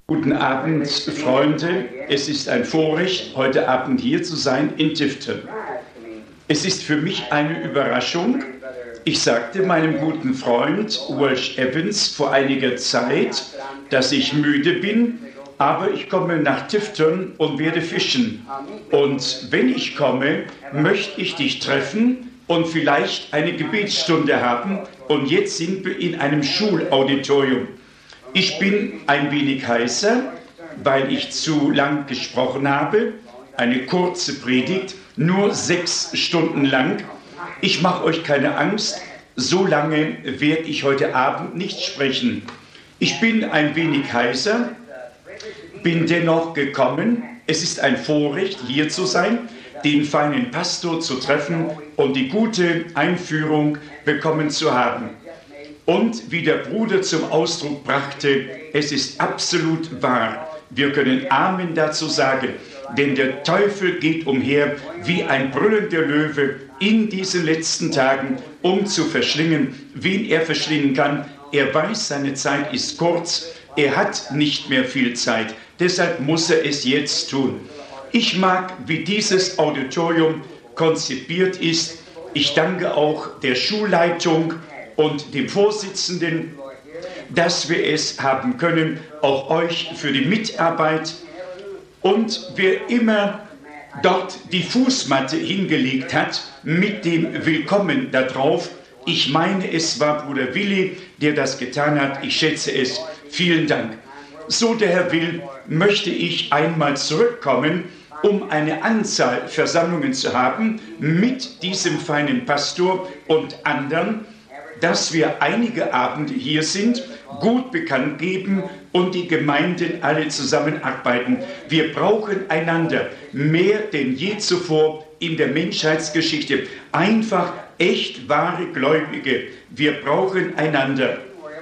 Guten Abend, Freunde. Es ist ein Vorrecht, heute Abend hier zu sein in Tifton. Es ist für mich eine Überraschung. Ich sagte meinem guten Freund Walsh Evans vor einiger Zeit, dass ich müde bin, aber ich komme nach Tifton und werde fischen. Und wenn ich komme, möchte ich dich treffen und vielleicht eine Gebetsstunde haben. Und jetzt sind wir in einem Schulauditorium. Ich bin ein wenig heißer, weil ich zu lang gesprochen habe. Eine kurze Predigt, nur 6 Stunden lang. Ich mache euch keine Angst, so lange werde ich heute Abend nicht sprechen. Ich bin ein wenig heißer, bin dennoch gekommen. Es ist ein Vorrecht, hier zu sein, den feinen Pastor zu treffen und die gute Einführung bekommen zu haben. Und wie der Bruder zum Ausdruck brachte, es ist absolut wahr. Wir können Amen dazu sagen, denn der Teufel geht umher wie ein brüllender Löwe in diesen letzten Tagen, um zu verschlingen, wen er verschlingen kann. Er weiß, seine Zeit ist kurz, er hat nicht mehr viel Zeit, deshalb muss er es jetzt tun. Ich mag, wie dieses Auditorium konzipiert ist. Ich danke auch der Schulleitung und dem Vorsitzenden, dass wir es haben können, auch euch für die Mitarbeit. Und wer immer dort die Fußmatte hingelegt hat, mit dem Willkommen da drauf, ich meine, es war Bruder Willi, der das getan hat, ich schätze es, vielen Dank. So der Herr will, möchte ich einmal zurückkommen, um eine Anzahl Versammlungen zu haben mit diesem feinen Pastor und anderen, dass wir einige Abende hier sind, gut bekannt geben und die Gemeinden alle zusammenarbeiten. Wir brauchen einander mehr denn je zuvor in der Menschheitsgeschichte. Einfach echt wahre Gläubige. Wir brauchen einander.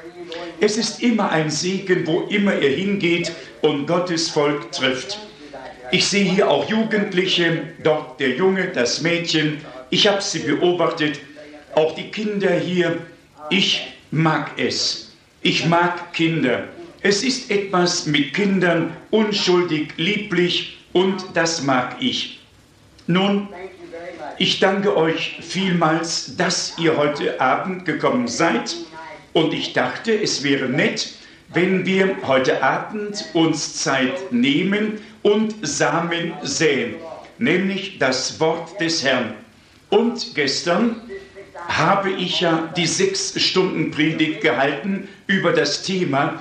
Es ist immer ein Segen, wo immer ihr hingeht und Gottes Volk trifft. Ich sehe hier auch Jugendliche, dort der Junge, das Mädchen. Ich habe sie beobachtet. Auch die Kinder hier, ich mag es. Ich mag Kinder. Es ist etwas mit Kindern, unschuldig, lieblich und das mag ich. Nun, ich danke euch vielmals, dass ihr heute Abend gekommen seid und ich dachte, es wäre nett, wenn wir heute Abend uns Zeit nehmen und Samen säen, nämlich das Wort des Herrn. Und gestern habe ich ja die 6 Stunden Predigt gehalten über das Thema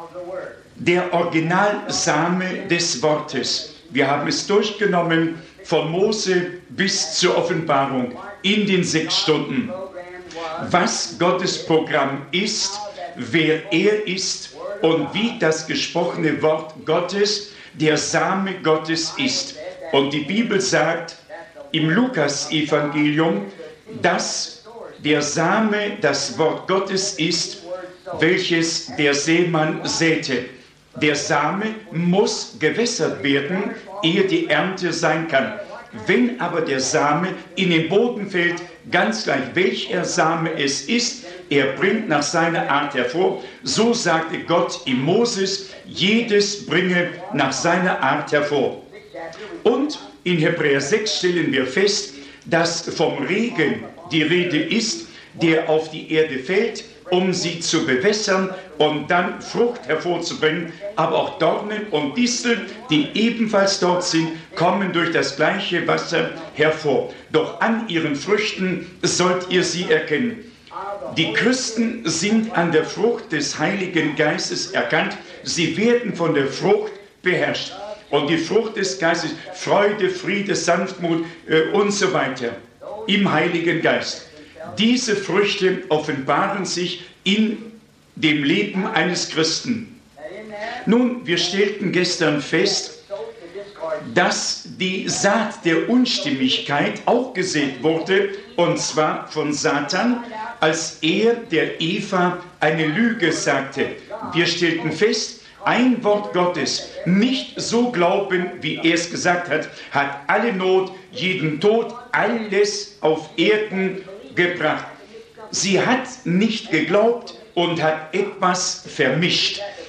der Originalsame des Wortes. Wir haben es durchgenommen von Mose bis zur Offenbarung in den 6 Stunden. Was Gottes Programm ist, wer er ist und wie das gesprochene Wort Gottes der Same Gottes ist. Und die Bibel sagt im Lukas-Evangelium, dass der Same das Wort Gottes ist, welches der Seemann säte. Der Same muss gewässert werden, ehe die Ernte sein kann. Wenn aber der Same in den Boden fällt, ganz gleich welcher Same es ist, er bringt nach seiner Art hervor. So sagte Gott im Moses, jedes bringe nach seiner Art hervor. Und in Hebräer 6 stellen wir fest, dass vom Regen die Rede ist, der auf die Erde fällt, um sie zu bewässern und dann Frucht hervorzubringen. Aber auch Dornen und Disteln, die ebenfalls dort sind, kommen durch das gleiche Wasser hervor. Doch an ihren Früchten sollt ihr sie erkennen. Die Christen sind an der Frucht des Heiligen Geistes erkannt. Sie werden von der Frucht beherrscht. Und die Frucht des Geistes, Freude, Friede, Sanftmut und so weiter im Heiligen Geist. Diese Früchte offenbaren sich in dem Leben eines Christen. Nun, wir stellten gestern fest, dass die Saat der Unstimmigkeit auch gesät wurde, und zwar von Satan, als er der Eva eine Lüge sagte. Wir stellten fest, ein Wort Gottes, nicht so glauben, wie er es gesagt hat, hat alle Not, jeden Tod, alles auf Erden gebracht. Sie hat nicht geglaubt und hat etwas vermischt.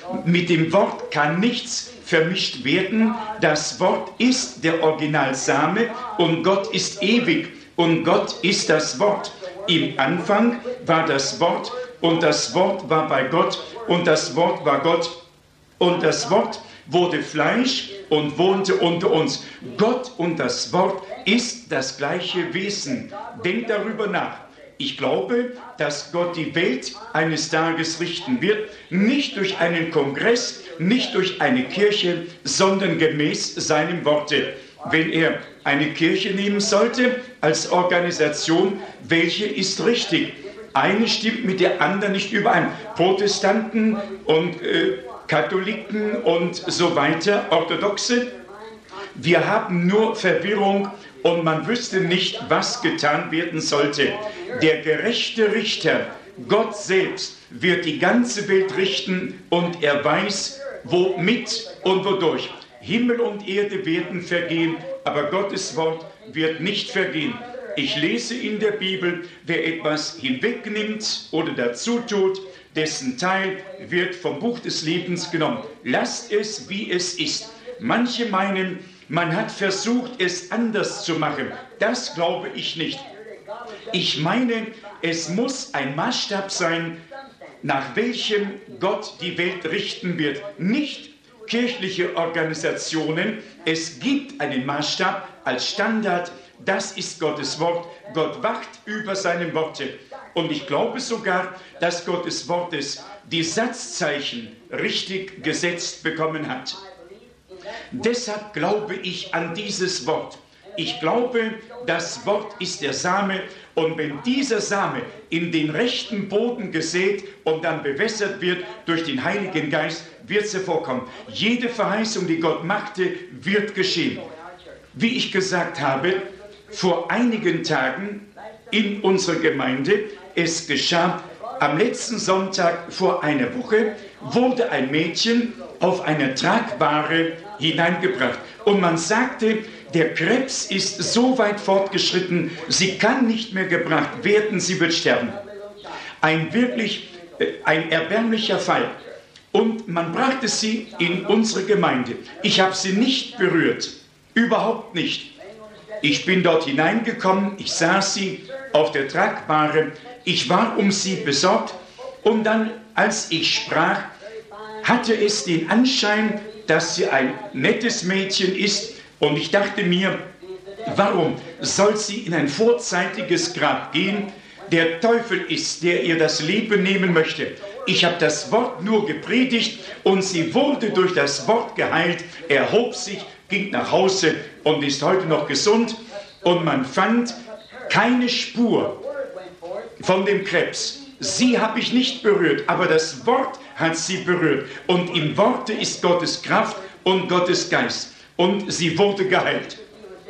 Mit dem Wort kann nichts vermischt werden. Das Wort ist der Originalsame und Gott ist ewig und Gott ist das Wort. Im Anfang war das Wort und das Wort war bei Gott und das Wort war Gott und das Wort wurde Fleisch und wohnte unter uns. Gott und das Wort ist das gleiche Wesen. Denkt darüber nach. Ich glaube, dass Gott die Welt eines Tages richten wird, nicht durch einen Kongress, nicht durch eine Kirche, sondern gemäß seinem Worte. Wenn er eine Kirche nehmen sollte als Organisation, welche ist richtig? Eine stimmt mit der anderen nicht überein. Protestanten und Katholiken und so weiter, Orthodoxe. Wir haben nur Verwirrung und man wüsste nicht, was getan werden sollte. Der gerechte Richter, Gott selbst, wird die ganze Welt richten und er weiß, womit und wodurch. Himmel und Erde werden vergehen, aber Gottes Wort wird nicht vergehen. Ich lese in der Bibel, wer etwas hinwegnimmt oder dazu tut, dessen Teil wird vom Buch des Lebens genommen. Lasst es, wie es ist. Manche meinen, man hat versucht, es anders zu machen. Das glaube ich nicht. Ich meine, es muss ein Maßstab sein, nach welchem Gott die Welt richten wird. Nicht kirchliche Organisationen. Es gibt einen Maßstab als Standard. Das ist Gottes Wort. Gott wacht über seine Worte. Und ich glaube sogar, dass Gottes Wortes die Satzzeichen richtig gesetzt bekommen hat. Deshalb glaube ich an dieses Wort. Ich glaube, das Wort ist der Same. Und wenn dieser Same in den rechten Boden gesät und dann bewässert wird durch den Heiligen Geist, wird es hervorkommen. Jede Verheißung, die Gott machte, wird geschehen. Wie ich gesagt habe, vor einigen Tagen in unserer Gemeinde, es geschah am letzten Sonntag vor einer Woche, wurde ein Mädchen auf eine Tragbare hineingebracht. Und man sagte, der Krebs ist so weit fortgeschritten, sie kann nicht mehr gebracht werden, sie wird sterben. Ein erbärmlicher Fall. Und man brachte sie in unsere Gemeinde. Ich habe sie nicht berührt, überhaupt nicht. Ich bin dort hineingekommen, ich sah sie auf der Tragbare, ich war um sie besorgt und dann, als ich sprach, hatte es den Anschein, dass sie ein nettes Mädchen ist und ich dachte mir, warum soll sie in ein vorzeitiges Grab gehen? Der Teufel ist, der ihr das Leben nehmen möchte. Ich habe das Wort nur gepredigt und sie wurde durch das Wort geheilt, erhob sich, ging nach Hause und ist heute noch gesund. Und man fand keine Spur von dem Krebs. Sie habe ich nicht berührt, aber das Wort hat sie berührt. Und im Worte ist Gottes Kraft und Gottes Geist. Und sie wurde geheilt.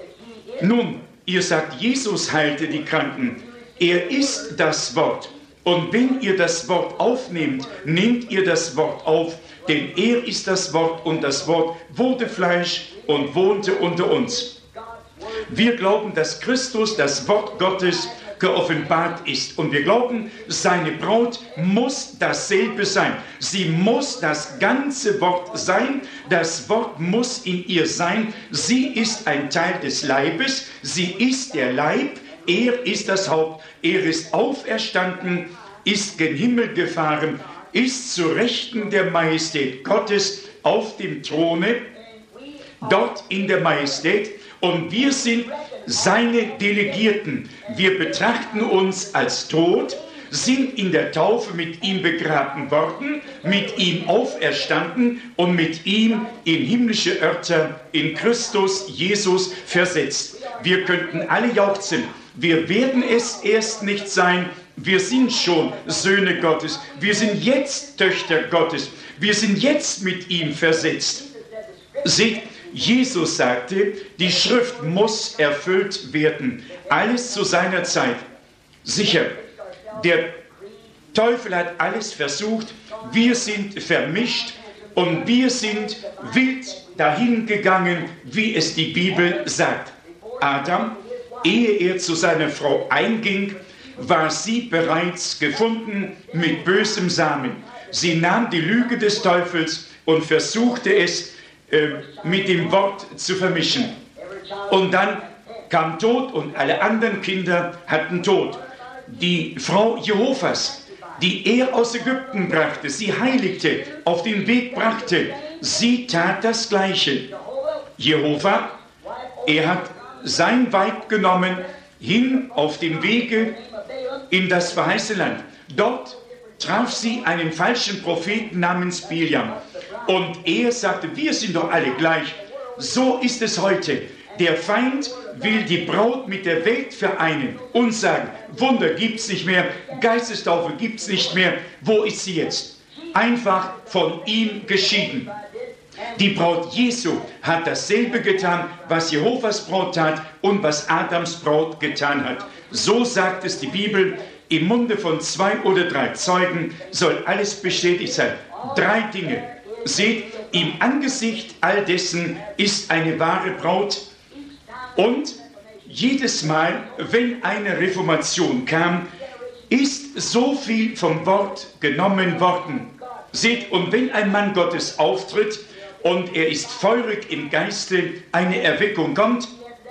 Nun, ihr sagt, Jesus heilte die Kranken. Er ist das Wort. Und wenn ihr das Wort aufnehmt, nehmt ihr das Wort auf. Denn er ist das Wort und das Wort wurde Fleisch und wohnte unter uns. Wir glauben, dass Christus, das Wort Gottes, geoffenbart ist. Und wir glauben, seine Braut muss dasselbe sein. Sie muss das ganze Wort sein. Das Wort muss in ihr sein. Sie ist ein Teil des Leibes. Sie ist der Leib. Er ist das Haupt. Er ist auferstanden, ist gen Himmel gefahren, ist zu Rechten der Majestät Gottes auf dem Throne, dort in der Majestät. Und wir sind seine Delegierten. Wir betrachten uns als tot, sind in der Taufe mit ihm begraben worden, mit ihm auferstanden und mit ihm in himmlische Örter in Christus Jesus versetzt. Wir könnten alle jauchzen. Wir werden es erst nicht sein. Wir sind schon Söhne Gottes. Wir sind jetzt Töchter Gottes. Wir sind jetzt mit ihm versetzt. Seht, Jesus sagte, die Schrift muss erfüllt werden. Alles zu seiner Zeit. Sicher, der Teufel hat alles versucht. Wir sind vermischt und wir sind wild dahingegangen, wie es die Bibel sagt. Adam, ehe er zu seiner Frau einging, war sie bereits gefunden mit bösem Samen. Sie nahm die Lüge des Teufels und versuchte es mit dem Wort zu vermischen. Und dann kam Tod und alle anderen Kinder hatten Tod. Die Frau Jehovas, die er aus Ägypten brachte, sie heiligte, auf den Weg brachte, sie tat das Gleiche. Jehova, er hat sein Weib genommen, hin auf dem Wege in das verheißene Land. Dort traf sie einen falschen Propheten namens Biliam. Und er sagte, wir sind doch alle gleich. So ist es heute. Der Feind will die Braut mit der Welt vereinen und sagen, Wunder gibt es nicht mehr, Geistestaufe gibt es nicht mehr. Wo ist sie jetzt? Einfach von ihm geschieden. Die Braut Jesu hat dasselbe getan, was Jehovas Braut tat und was Adams Braut getan hat. So sagt es die Bibel, im Munde von 2 oder 3 Zeugen soll alles bestätigt sein. 3 Dinge. Seht, im Angesicht all dessen ist eine wahre Braut. Und jedes Mal, wenn eine Reformation kam, ist so viel vom Wort genommen worden. Seht, und wenn ein Mann Gottes auftritt und er ist feurig im Geiste, eine Erweckung kommt,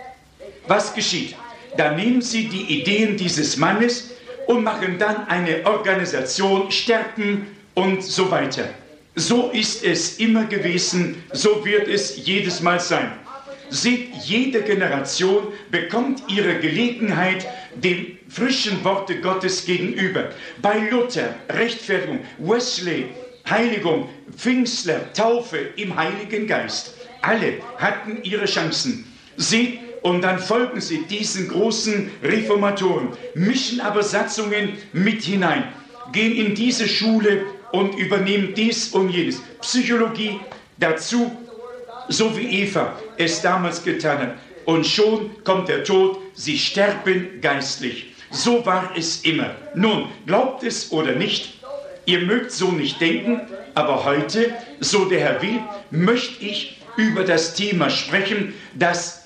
was geschieht? Dann nehmen sie die Ideen dieses Mannes und machen dann eine Organisation, stärken und so weiter. So ist es immer gewesen, so wird es jedes Mal sein. Seht, jede Generation bekommt ihre Gelegenheit dem frischen Worte Gottes gegenüber. Bei Luther, Rechtfertigung, Wesley, Heiligung, Pfingstler, Taufe im Heiligen Geist. Alle hatten ihre Chancen. Seht, und dann folgen sie diesen großen Reformatoren, mischen aber Satzungen mit hinein, gehen in diese Schule und übernehmen dies und jenes. Psychologie dazu, so wie Eva es damals getan hat. Und schon kommt der Tod, sie sterben geistlich. So war es immer. Nun, glaubt es oder nicht, ihr mögt so nicht denken, aber heute, so der Herr will, möchte ich über das Thema sprechen, das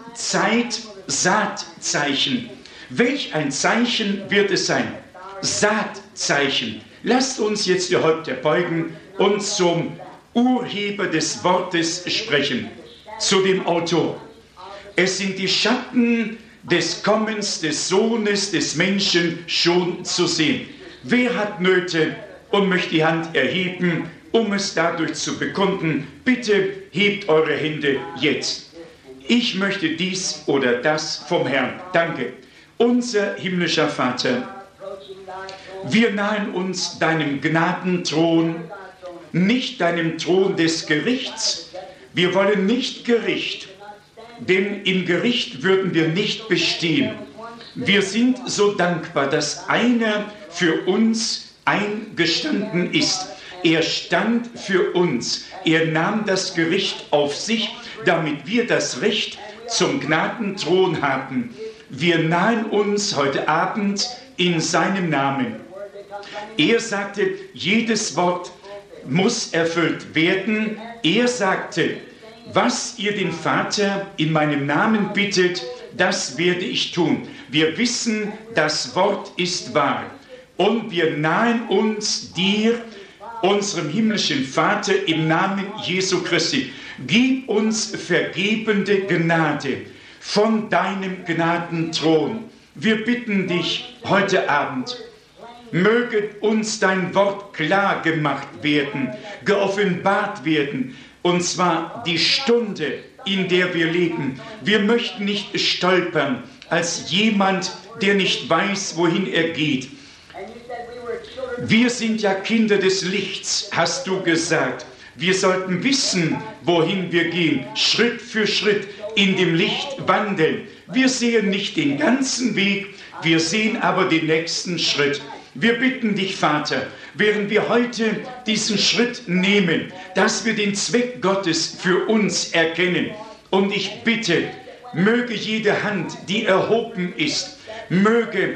Endzeit-Saatzeichen. Welch ein Zeichen wird es sein? Saatzeichen. Lasst uns jetzt die Häupter beugen und zum Urheber des Wortes sprechen, zu dem Autor. Es sind die Schatten des Kommens des Sohnes des Menschen schon zu sehen. Wer hat Nöte und möchte die Hand erheben, um es dadurch zu bekunden? Bitte hebt eure Hände jetzt. Ich möchte dies oder das vom Herrn. Danke. Unser himmlischer Vater, wir nahen uns deinem Gnadenthron, nicht deinem Thron des Gerichts. Wir wollen nicht Gericht, denn im Gericht würden wir nicht bestehen. Wir sind so dankbar, dass einer für uns eingestanden ist. Er stand für uns. Er nahm das Gericht auf sich, damit wir das Recht zum Gnadenthron haben. Wir nahen uns heute Abend in seinem Namen. Er sagte, jedes Wort muss erfüllt werden. Er sagte, was ihr den Vater in meinem Namen bittet, das werde ich tun. Wir wissen, das Wort ist wahr. Und wir nahen uns dir, unserem himmlischen Vater, im Namen Jesu Christi. Gib uns vergebende Gnade von deinem Gnadenthron. Wir bitten dich heute Abend, möge uns dein Wort klar gemacht werden, geoffenbart werden, und zwar die Stunde, in der wir leben. Wir möchten nicht stolpern als jemand, der nicht weiß, wohin er geht. Wir sind ja Kinder des Lichts, hast du gesagt. Wir sollten wissen, wohin wir gehen, Schritt für Schritt in dem Licht wandeln. Wir sehen nicht den ganzen Weg, wir sehen aber den nächsten Schritt. Wir bitten dich, Vater, während wir heute diesen Schritt nehmen, dass wir den Zweck Gottes für uns erkennen. Und ich bitte, möge jede Hand, die erhoben ist, möge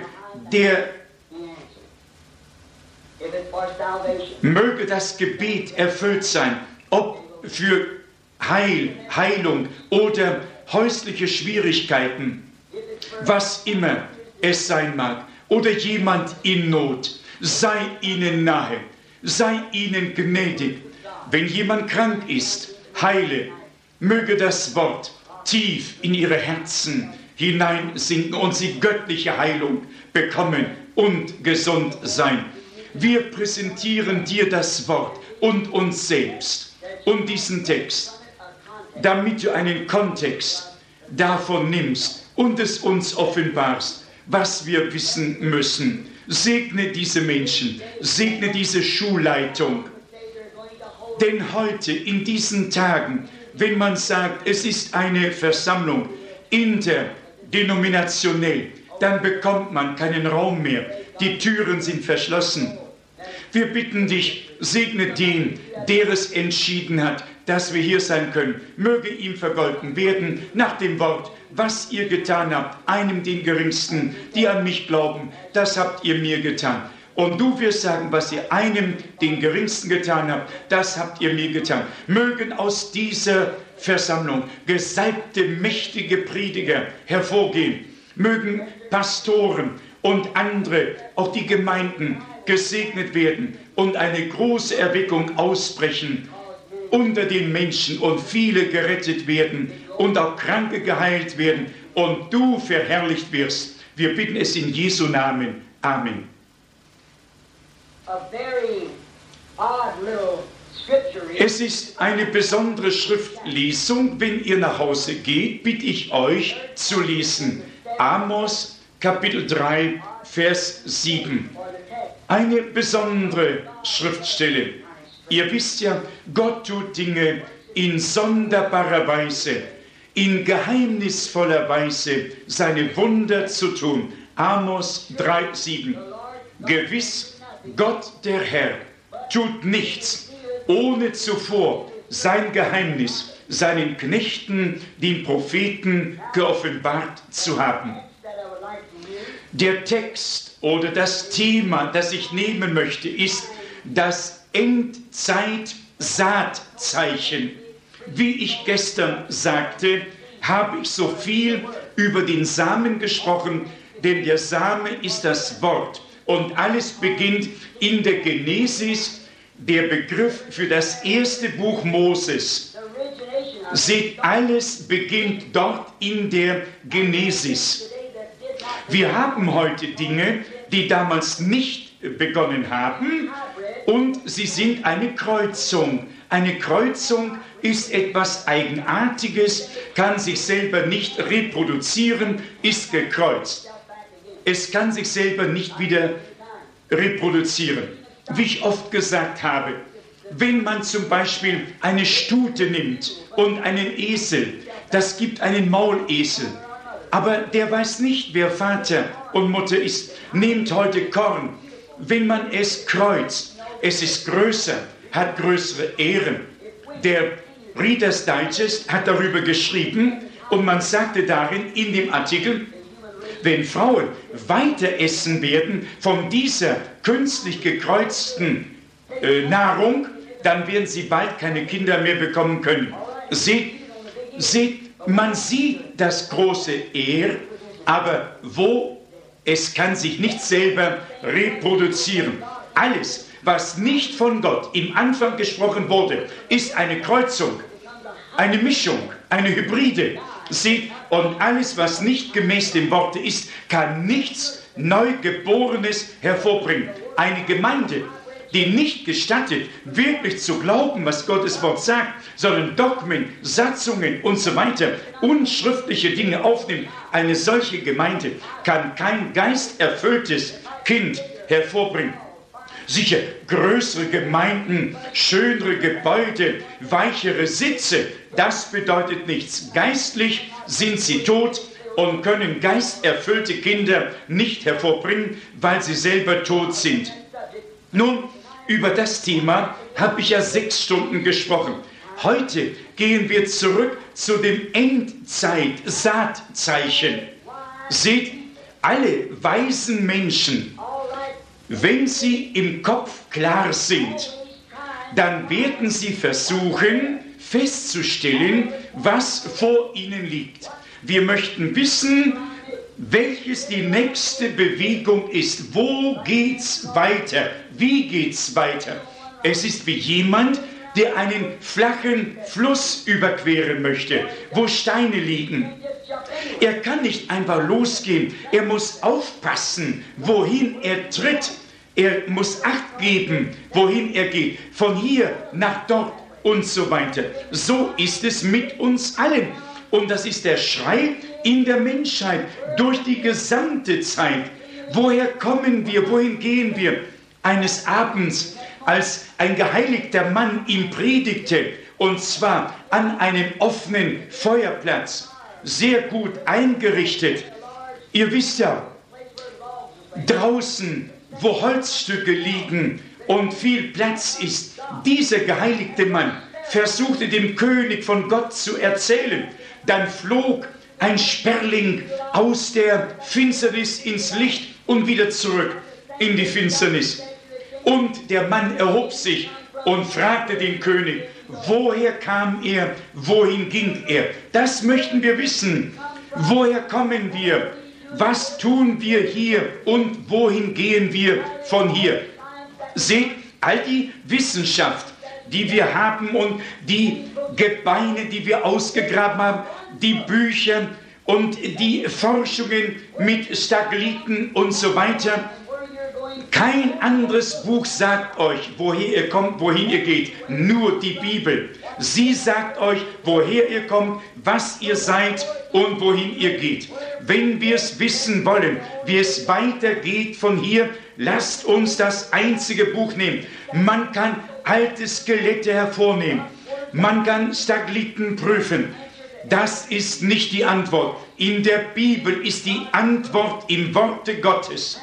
das Gebet erfüllt sein, ob für Heilung oder häusliche Schwierigkeiten, was immer es sein mag, oder jemand in Not, sei ihnen nahe. sei ihnen gnädig. Wenn jemand krank ist, heile. Möge das Wort tief in ihre Herzen hineinsinken und sie göttliche Heilung bekommen und gesund sein. Wir präsentieren dir das Wort und uns selbst und diesen Text, damit du einen Kontext davon nimmst und es uns offenbarst, was wir wissen müssen. Segne diese Menschen, segne diese Schulleitung. Denn heute, in diesen Tagen, wenn man sagt, es ist eine Versammlung interdenominationell, dann bekommt man keinen Raum mehr. Die Türen sind verschlossen. Wir bitten dich, segne den, der es entschieden hat, dass wir hier sein können. Möge ihm vergolten werden nach dem Wort, was ihr getan habt, einem den Geringsten, die an mich glauben, das habt ihr mir getan. Und du wirst sagen, was ihr einem den Geringsten getan habt, das habt ihr mir getan. Mögen aus dieser Versammlung gesalbte, mächtige Prediger hervorgehen. Mögen Pastoren und andere, auch die Gemeinden, gesegnet werden und eine große Erweckung ausbrechen unter den Menschen und viele gerettet werden und auch Kranke geheilt werden und du verherrlicht wirst. Wir bitten es in Jesu Namen. Amen. Es ist eine besondere Schriftlesung. Wenn ihr nach Hause geht, bitte ich euch zu lesen. Amos Kapitel 3, Vers 7. Eine besondere Schriftstelle. Ihr wisst ja, Gott tut Dinge in sonderbarer Weise, in geheimnisvoller Weise seine Wunder zu tun. Amos 3, 7. Gewiss, Gott der Herr tut nichts, ohne zuvor sein Geheimnis seinen Knechten, den Propheten, geoffenbart zu haben. Der Text oder das Thema, das ich nehmen möchte, ist das Endzeit-Saatzeichen. Wie ich gestern sagte, habe ich so viel über den Samen gesprochen, denn der Same ist das Wort. Und alles beginnt in der Genesis, der Begriff für das erste Buch Moses. Seht, alles beginnt dort in der Genesis. Wir haben heute Dinge, die damals nicht begonnen haben, und sie sind eine Kreuzung. Eine Kreuzung ist etwas Eigenartiges, kann sich selber nicht reproduzieren, ist gekreuzt. Es kann sich selber nicht wieder reproduzieren. Wie ich oft gesagt habe, wenn man zum Beispiel eine Stute nimmt und einen Esel, das gibt einen Maulesel, aber der weiß nicht, wer Vater und Mutter ist. Nehmt heute Korn, wenn man es kreuzt, es ist größer, hat größere Ehren. Der Reader's Digest hat darüber geschrieben und man sagte darin in dem Artikel, wenn Frauen weiter essen werden von dieser künstlich gekreuzten Nahrung, dann werden sie bald keine Kinder mehr bekommen können. Seht, man sieht das große Ehr, aber es kann sich nicht selber reproduzieren. Alles, was nicht von Gott im Anfang gesprochen wurde, ist eine Kreuzung, eine Mischung, eine Hybride. Seht, und alles, was nicht gemäß dem Worte ist, kann nichts Neugeborenes hervorbringen. Eine Gemeinde, die nicht gestattet, wirklich zu glauben, was Gottes Wort sagt, sondern Dogmen, Satzungen und so weiter, unschriftliche Dinge aufnimmt, eine solche Gemeinde kann kein geisterfülltes Kind hervorbringen. Sicher, größere Gemeinden, schönere Gebäude, weichere Sitze, das bedeutet nichts. Geistlich sind sie tot und können geisterfüllte Kinder nicht hervorbringen, weil sie selber tot sind. Nun, über das Thema habe ich ja 6 Stunden gesprochen. Heute gehen wir zurück zu dem Endzeit-Saatzeichen. Seht, alle weisen Menschen, wenn sie im Kopf klar sind, dann werden sie versuchen festzustellen, was vor ihnen liegt. Wir möchten wissen, welches die nächste Bewegung ist. Wo geht's weiter? Wie geht's weiter? Es ist wie jemand, der einen flachen Fluss überqueren möchte, wo Steine liegen. Er kann nicht einfach losgehen. Er muss aufpassen, wohin er tritt. Er muss Acht geben, wohin er geht. Von hier nach dort und so weiter. So ist es mit uns allen. Und das ist der Schrei in der Menschheit durch die gesamte Zeit. Woher kommen wir? Wohin gehen wir? Eines Abends, als ein geheiligter Mann ihm predigte, und zwar an einem offenen Feuerplatz, sehr gut eingerichtet. Ihr wisst ja, draußen, wo Holzstücke liegen und viel Platz ist, dieser geheiligte Mann versuchte dem König von Gott zu erzählen. Dann flog ein Sperling aus der Finsternis ins Licht und wieder zurück in die Finsternis. Und der Mann erhob sich und fragte den König, woher kam er, wohin ging er? Das möchten wir wissen. Woher kommen wir? Was tun wir hier und wohin gehen wir von hier? Seht, all die Wissenschaft, die wir haben und die Gebeine, die wir ausgegraben haben, die Bücher und die Forschungen mit Stagliten und so weiter. Kein anderes Buch sagt euch, woher ihr kommt, wohin ihr geht. Nur die Bibel. Sie sagt euch, woher ihr kommt, was ihr seid und wohin ihr geht. Wenn wir es wissen wollen, wie es weitergeht von hier, lasst uns das einzige Buch nehmen. Man kann alte Skelette hervornehmen. Man kann Stagliten prüfen. Das ist nicht die Antwort. In der Bibel ist die Antwort im Worte Gottes.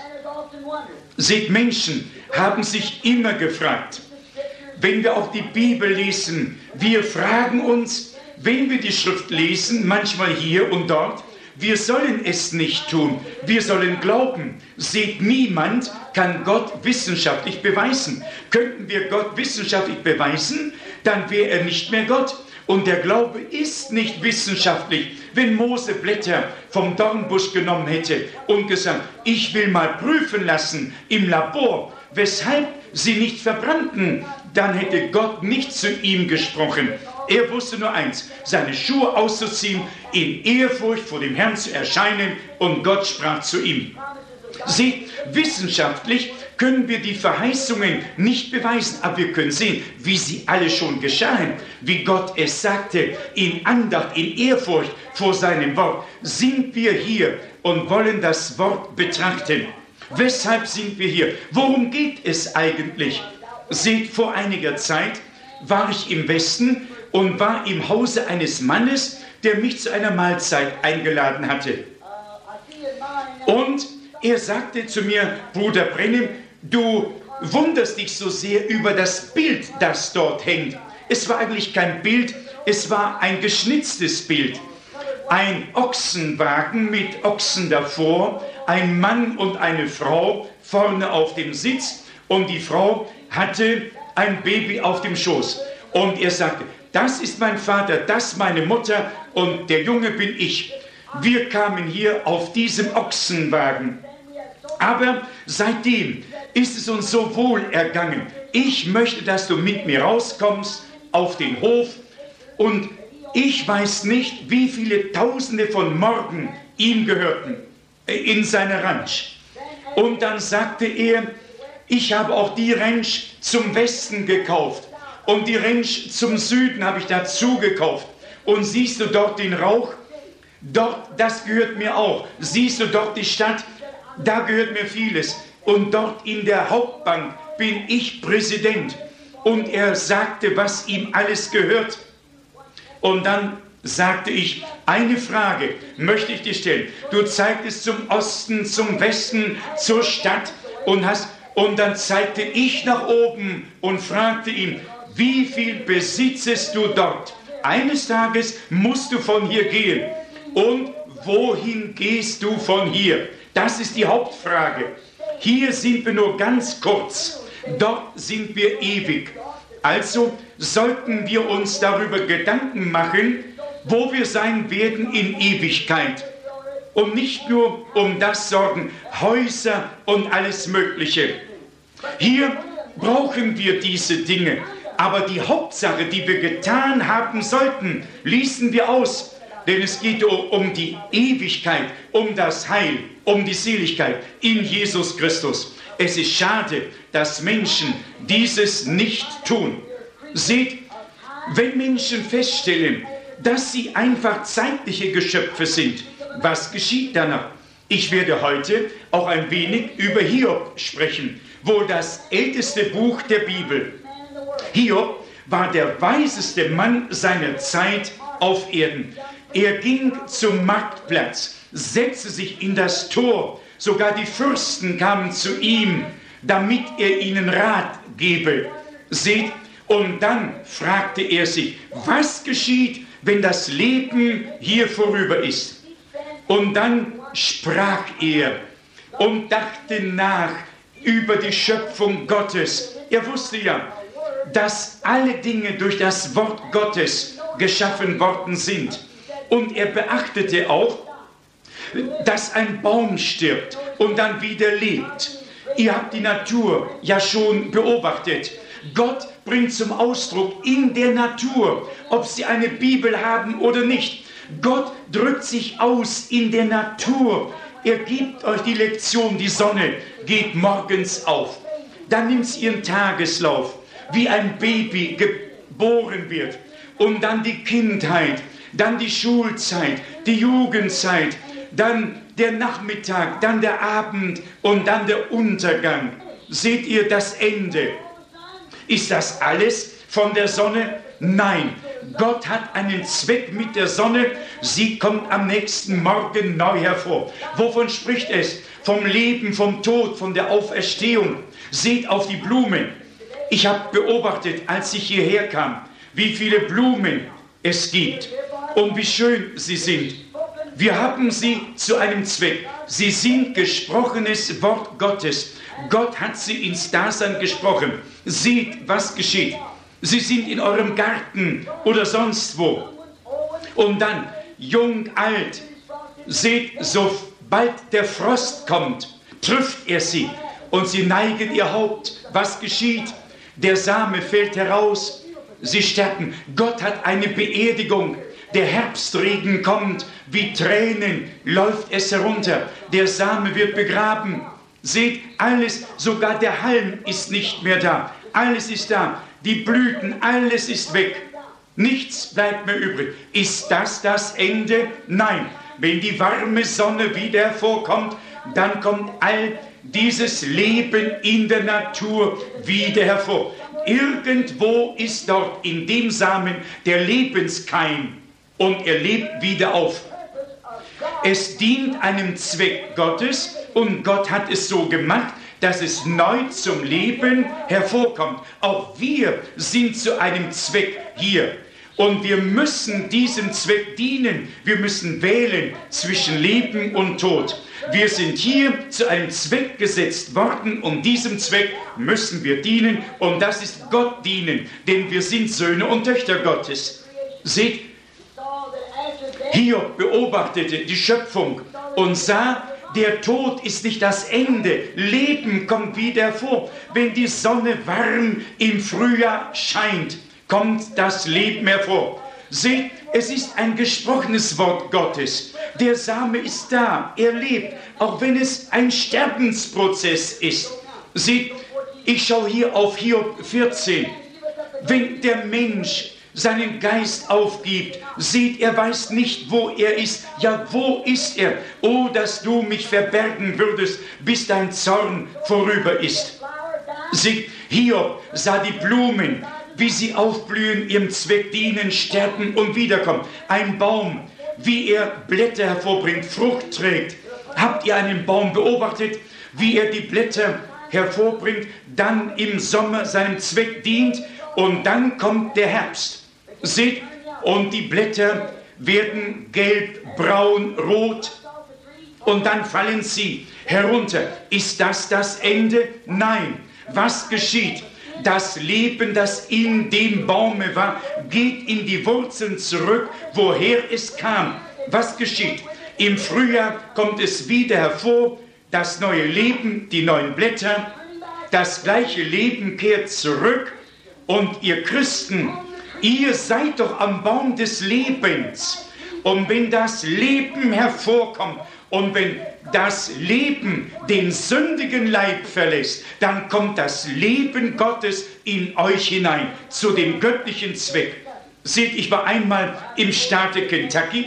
Seht, Menschen haben sich immer gefragt, wenn wir auch die Bibel lesen, wir fragen uns, wenn wir die Schrift lesen, manchmal hier und dort, wir sollen es nicht tun, wir sollen glauben. Seht, niemand kann Gott wissenschaftlich beweisen. Könnten wir Gott wissenschaftlich beweisen, dann wäre er nicht mehr Gott. Und der Glaube ist nicht wissenschaftlich. Wenn Mose Blätter vom Dornbusch genommen hätte und gesagt, ich will mal prüfen lassen im Labor, weshalb sie nicht verbrannten, dann hätte Gott nicht zu ihm gesprochen. Er wusste nur eins, seine Schuhe auszuziehen, in Ehrfurcht vor dem Herrn zu erscheinen, und Gott sprach zu ihm. Seht, wissenschaftlich können wir die Verheißungen nicht beweisen, aber wir können sehen, wie sie alle schon geschahen, wie Gott es sagte, in Andacht, in Ehrfurcht vor seinem Wort. Sind wir hier und wollen das Wort betrachten? Weshalb sind wir hier? Worum geht es eigentlich? Seht, vor einiger Zeit war ich im Westen und war im Hause eines Mannes, der mich zu einer Mahlzeit eingeladen hatte. Und er sagte zu mir, Bruder Brennim, du wunderst dich so sehr über das Bild, das dort hängt. Es war eigentlich kein Bild, es war ein geschnitztes Bild. Ein Ochsenwagen mit Ochsen davor, ein Mann und eine Frau vorne auf dem Sitz, und die Frau hatte ein Baby auf dem Schoß. Und er sagte, das ist mein Vater, das meine Mutter und der Junge bin ich. Wir kamen hier auf diesem Ochsenwagen. Aber seitdem ist es uns so wohl ergangen. Ich möchte, dass du mit mir rauskommst auf den Hof, und ich weiß nicht, wie viele Tausende von Morgen ihm gehörten in seiner Ranch. Und dann sagte er, ich habe auch die Ranch zum Westen gekauft und die Ranch zum Süden habe ich dazu gekauft. Und siehst du dort den Rauch? Dort, das gehört mir auch. Siehst du dort die Stadt? Da gehört mir vieles. Und dort in der Hauptbank bin ich Präsident. Und er sagte, was ihm alles gehört. Und dann sagte ich, eine Frage möchte ich dir stellen. Du zeigtest zum Osten, zum Westen, zur Stadt und dann zeigte ich nach oben und fragte ihn, wie viel besitzest du dort? Eines Tages musst du von hier gehen. Und wohin gehst du von hier? Das ist die Hauptfrage. Hier sind wir nur ganz kurz, dort sind wir ewig. Also sollten wir uns darüber Gedanken machen, wo wir sein werden in Ewigkeit. Und nicht nur um das sorgen, Häuser und alles Mögliche. Hier brauchen wir diese Dinge. Aber die Hauptsache, die wir getan haben sollten, ließen wir aus. Denn es geht um die Ewigkeit, um das Heil, um die Seligkeit in Jesus Christus. Es ist schade, dass Menschen dieses nicht tun. Seht, wenn Menschen feststellen, dass sie einfach zeitliche Geschöpfe sind, was geschieht danach? Ich werde heute auch ein wenig über Hiob sprechen, wohl das älteste Buch der Bibel. Hiob war der weiseste Mann seiner Zeit auf Erden. Er ging zum Marktplatz, setzte sich in das Tor, sogar die Fürsten kamen zu ihm, damit er ihnen Rat gebe. Seht, und dann fragte er sich, was geschieht, wenn das Leben hier vorüber ist? Und dann sprach er und dachte nach über die Schöpfung Gottes. Er wusste ja, dass alle Dinge durch das Wort Gottes geschaffen worden sind. Und er beachtete auch, dass ein Baum stirbt und dann wieder lebt. Ihr habt die Natur ja schon beobachtet. Gott bringt zum Ausdruck in der Natur, ob sie eine Bibel haben oder nicht. Gott drückt sich aus in der Natur. Er gibt euch die Lektion, die Sonne geht morgens auf. Dann nimmt sie ihren Tageslauf, wie ein Baby geboren wird. Und dann die Kindheit, dann die Schulzeit, die Jugendzeit, dann der Nachmittag, dann der Abend und dann der Untergang. Seht ihr das Ende? Ist das alles von der Sonne? Nein, Gott hat einen Zweck mit der Sonne. Sie kommt am nächsten Morgen neu hervor. Wovon spricht es? Vom Leben, vom Tod, von der Auferstehung. Seht auf die Blumen. Ich habe beobachtet, als ich hierher kam, wie viele Blumen es gibt und wie schön sie sind. Wir haben sie zu einem Zweck. Sie sind gesprochenes Wort Gottes. Gott hat sie ins Dasein gesprochen. Seht, was geschieht. Sie sind in eurem Garten oder sonst wo. Und dann, jung, alt, seht, sobald der Frost kommt, trifft er sie und sie neigen ihr Haupt. Was geschieht? Der Same fällt heraus. Sie sterben. Gott hat eine Beerdigung. Der Herbstregen kommt, wie Tränen läuft es herunter. Der Same wird begraben. Seht, alles, sogar der Halm ist nicht mehr da. Alles ist da. Die Blüten, alles ist weg. Nichts bleibt mehr übrig. Ist das das Ende? Nein. Wenn die warme Sonne wieder hervorkommt, dann kommt all dieses Leben in der Natur wieder hervor. Irgendwo ist dort in dem Samen der Lebenskeim und er lebt wieder auf. Es dient einem Zweck Gottes und Gott hat es so gemacht, dass es neu zum Leben hervorkommt. Auch wir sind zu einem Zweck hier. Und wir müssen diesem Zweck dienen. Wir müssen wählen zwischen Leben und Tod. Wir sind hier zu einem Zweck gesetzt worden und diesem Zweck müssen wir dienen. Und das ist Gott dienen, denn wir sind Söhne und Töchter Gottes. Seht, Hiob beobachtete die Schöpfung und sah, der Tod ist nicht das Ende. Leben kommt wieder hervor. Wenn die Sonne warm im Frühjahr scheint, kommt das Leben hervor. Seht, es ist ein gesprochenes Wort Gottes. Der Same ist da, er lebt, auch wenn es ein Sterbensprozess ist. Seht, ich schaue hier auf Hiob 14. Wenn der Mensch seinen Geist aufgibt, seht, er weiß nicht, wo er ist. Ja, wo ist er? Oh, dass du mich verbergen würdest, bis dein Zorn vorüber ist. Seht, Hiob sah die Blumen, wie sie aufblühen, ihrem Zweck dienen, sterben und wiederkommen. Ein Baum, wie er Blätter hervorbringt, Frucht trägt. Habt ihr einen Baum beobachtet, wie er die Blätter hervorbringt, dann im Sommer seinem Zweck dient und dann kommt der Herbst. Seht, und die Blätter werden gelb, braun, rot und dann fallen sie herunter. Ist das das Ende? Nein. Was geschieht? Das Leben, das in dem Baume war, geht in die Wurzeln zurück, woher es kam. Was geschieht? Im Frühjahr kommt es wieder hervor, das neue Leben, die neuen Blätter. das gleiche Leben kehrt zurück. Und ihr Christen, ihr seid doch am Baum des Lebens. Und wenn das Leben hervorkommt und wenn das Leben den sündigen Leib verlässt, dann kommt das Leben Gottes in euch hinein, zu dem göttlichen Zweck. Seht, ich war einmal im Staate Kentucky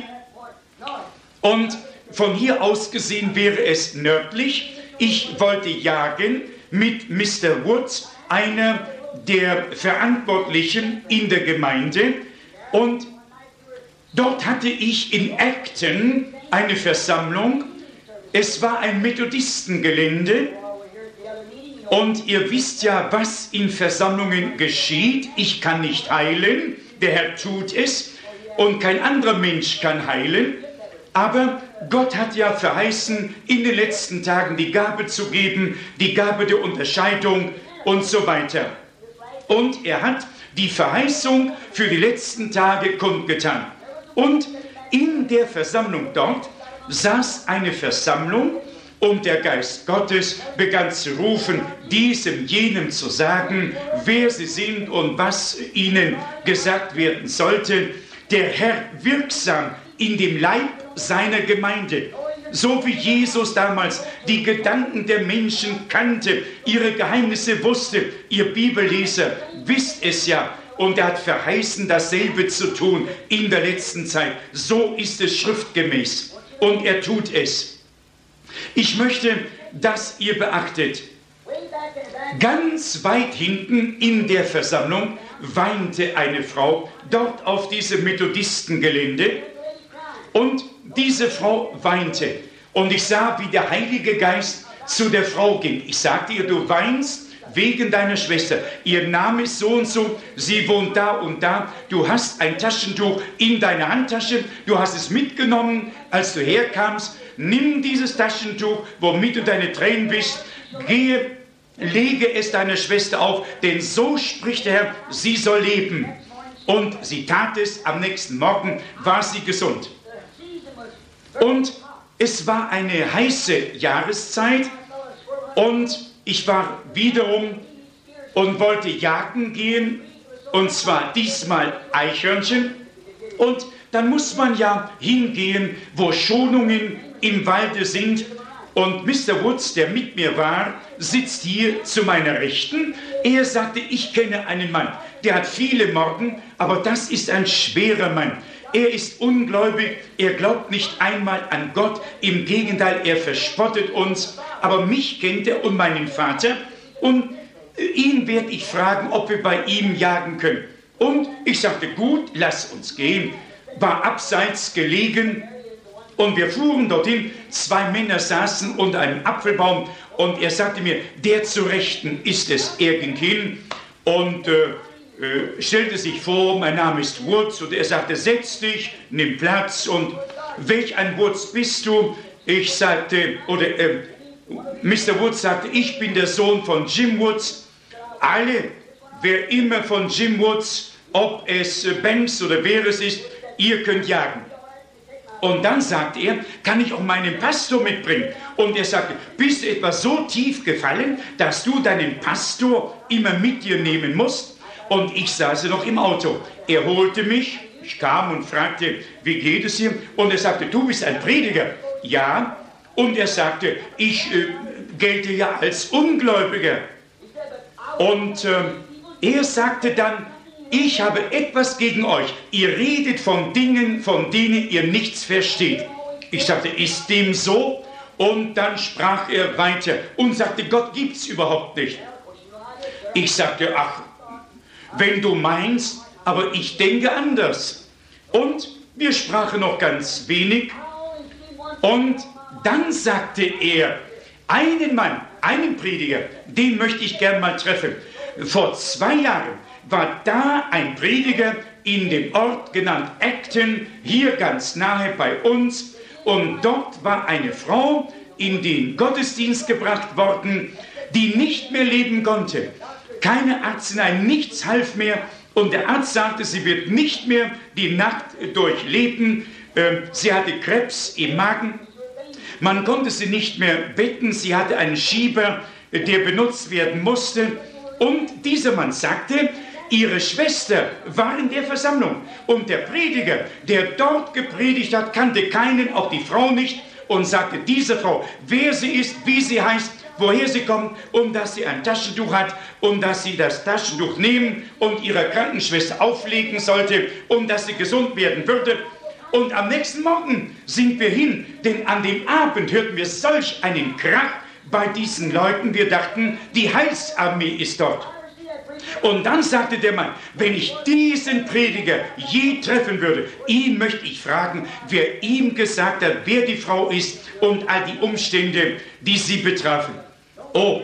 und von hier aus gesehen wäre es nördlich. Ich wollte jagen mit Mr. Woods, einer der Verantwortlichen in der Gemeinde, und dort hatte ich in Acton eine Versammlung. Es war ein Methodistengelände und ihr wisst ja, was in Versammlungen geschieht. Ich kann nicht heilen, der Herr tut es und kein anderer Mensch kann heilen. Aber Gott hat ja verheißen, in den letzten Tagen die Gabe zu geben, die Gabe der Unterscheidung und so weiter. Und er hat die Verheißung für die letzten Tage kundgetan. Und in der Versammlung dort saß eine Versammlung und der Geist Gottes begann zu rufen, diesem, jenem zu sagen, wer sie sind und was ihnen gesagt werden sollte. Der Herr wirksam in dem Leib seiner Gemeinde. So wie Jesus damals die Gedanken der Menschen kannte, ihre Geheimnisse wusste, ihr Bibelleser wisst es ja, und er hat verheißen, dasselbe zu tun in der letzten Zeit. So ist es schriftgemäß und er tut es. Ich möchte, dass ihr beachtet, ganz weit hinten in der Versammlung weinte eine Frau, dort auf diesem Methodistengelände, und diese Frau weinte. Und ich sah, wie der Heilige Geist zu der Frau ging. Ich sagte ihr, du weinst wegen deiner Schwester. Ihr Name ist so und so, sie wohnt da und da. Du hast ein Taschentuch in deiner Handtasche, du hast es mitgenommen, als du herkamst. Nimm dieses Taschentuch, womit du deine Tränen wischst, gehe, lege es deiner Schwester auf, denn so spricht der Herr, sie soll leben. Und sie tat es, am nächsten Morgen war sie gesund. Und es war eine heiße Jahreszeit und ich war wiederum und wollte jagen gehen, und zwar diesmal Eichhörnchen. Und dann muss man ja hingehen, wo Schonungen im Walde sind. Und Mr. Woods, der mit mir war, sitzt hier zu meiner Rechten. Er sagte, ich kenne einen Mann, der hat viele Morden, aber das ist ein schwerer Mann. Er ist ungläubig, er glaubt nicht einmal an Gott, im Gegenteil, er verspottet uns. Aber mich kennt er und meinen Vater, und ihn werde ich fragen, ob wir bei ihm jagen können. Und ich sagte, gut, lass uns gehen. War abseits gelegen und wir fuhren dorthin. 2 Männer saßen unter einem Apfelbaum und er sagte mir, der zu Rechten ist es. Er ging hin und stellte sich vor, mein Name ist Woods, und er sagte, setz dich, nimm Platz. Und welch ein Woods bist du? Ich sagte, oder Mr. Woods sagte, ich bin der Sohn von Jim Woods. Alle, wer immer von Jim Woods, ob es Banks oder wer es ist, ihr könnt jagen. Und dann sagt er, kann ich auch meinen Pastor mitbringen? Und er sagte, bist du etwa so tief gefallen, dass du deinen Pastor immer mit dir nehmen musst? Und ich saß noch im Auto. Er holte mich, ich kam und fragte, wie geht es hier? Und er sagte, du bist ein Prediger. Ja. Und er sagte, ich gelte ja als Ungläubiger. Und er sagte dann, ich habe etwas gegen euch. Ihr redet von Dingen, von denen ihr nichts versteht. Ich sagte, ist dem so? Und dann sprach er weiter und sagte, Gott gibt's überhaupt nicht. Ich sagte, ach, wenn du meinst, aber ich denke anders. Und wir sprachen noch ganz wenig. Und dann sagte er, einen Mann, einen Prediger, den möchte ich gern mal treffen. Vor 2 Jahren war da ein Prediger in dem Ort genannt Acton, hier ganz nahe bei uns. Und dort war eine Frau in den Gottesdienst gebracht worden, die nicht mehr leben konnte. Keine Arznei, nichts half mehr. Und der Arzt sagte, sie wird nicht mehr die Nacht durchleben. Sie hatte Krebs im Magen. Man konnte sie nicht mehr betten. Sie hatte einen Schieber. der benutzt werden musste. Und dieser Mann sagte, ihre Schwester war in der Versammlung. Und der Prediger, der dort gepredigt hat, kannte keinen, auch die Frau nicht, und sagte, diese Frau, wer sie ist, wie sie heißt, woher sie kommt, und dass sie ein Taschentuch hat, und dass sie das Taschentuch nehmen und ihrer Krankenschwester auflegen sollte, und dass sie gesund werden würde. Und am nächsten Morgen sind wir hin, denn an dem Abend hörten wir solch einen Krach bei diesen Leuten. Wir dachten, die Heilsarmee ist dort. Und dann sagte der Mann, wenn ich diesen Prediger je treffen würde, ihn möchte ich fragen, wer ihm gesagt hat, wer die Frau ist und all die Umstände, die sie betrafen. Oh,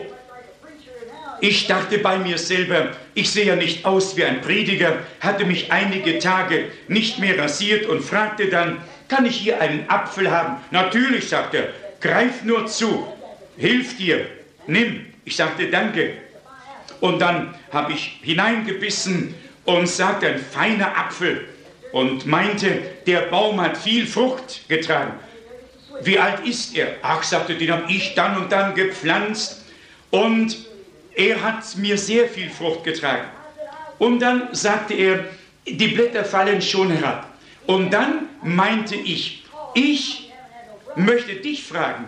ich dachte bei mir selber, ich sehe ja nicht aus wie ein Prediger, hatte mich einige Tage nicht mehr rasiert und fragte dann, kann ich hier einen Apfel haben? Natürlich, sagte er, greif nur zu, hilf dir, nimm. Ich sagte, danke. Und dann habe ich hineingebissen und sagte, ein feiner Apfel, und meinte, der Baum hat viel Frucht getragen. Wie alt ist er? Ach, sagte, den habe ich dann und dann gepflanzt, und er hat mir sehr viel Frucht getragen. Und dann sagte er, die Blätter fallen schon herab. Und dann meinte ich möchte dich fragen,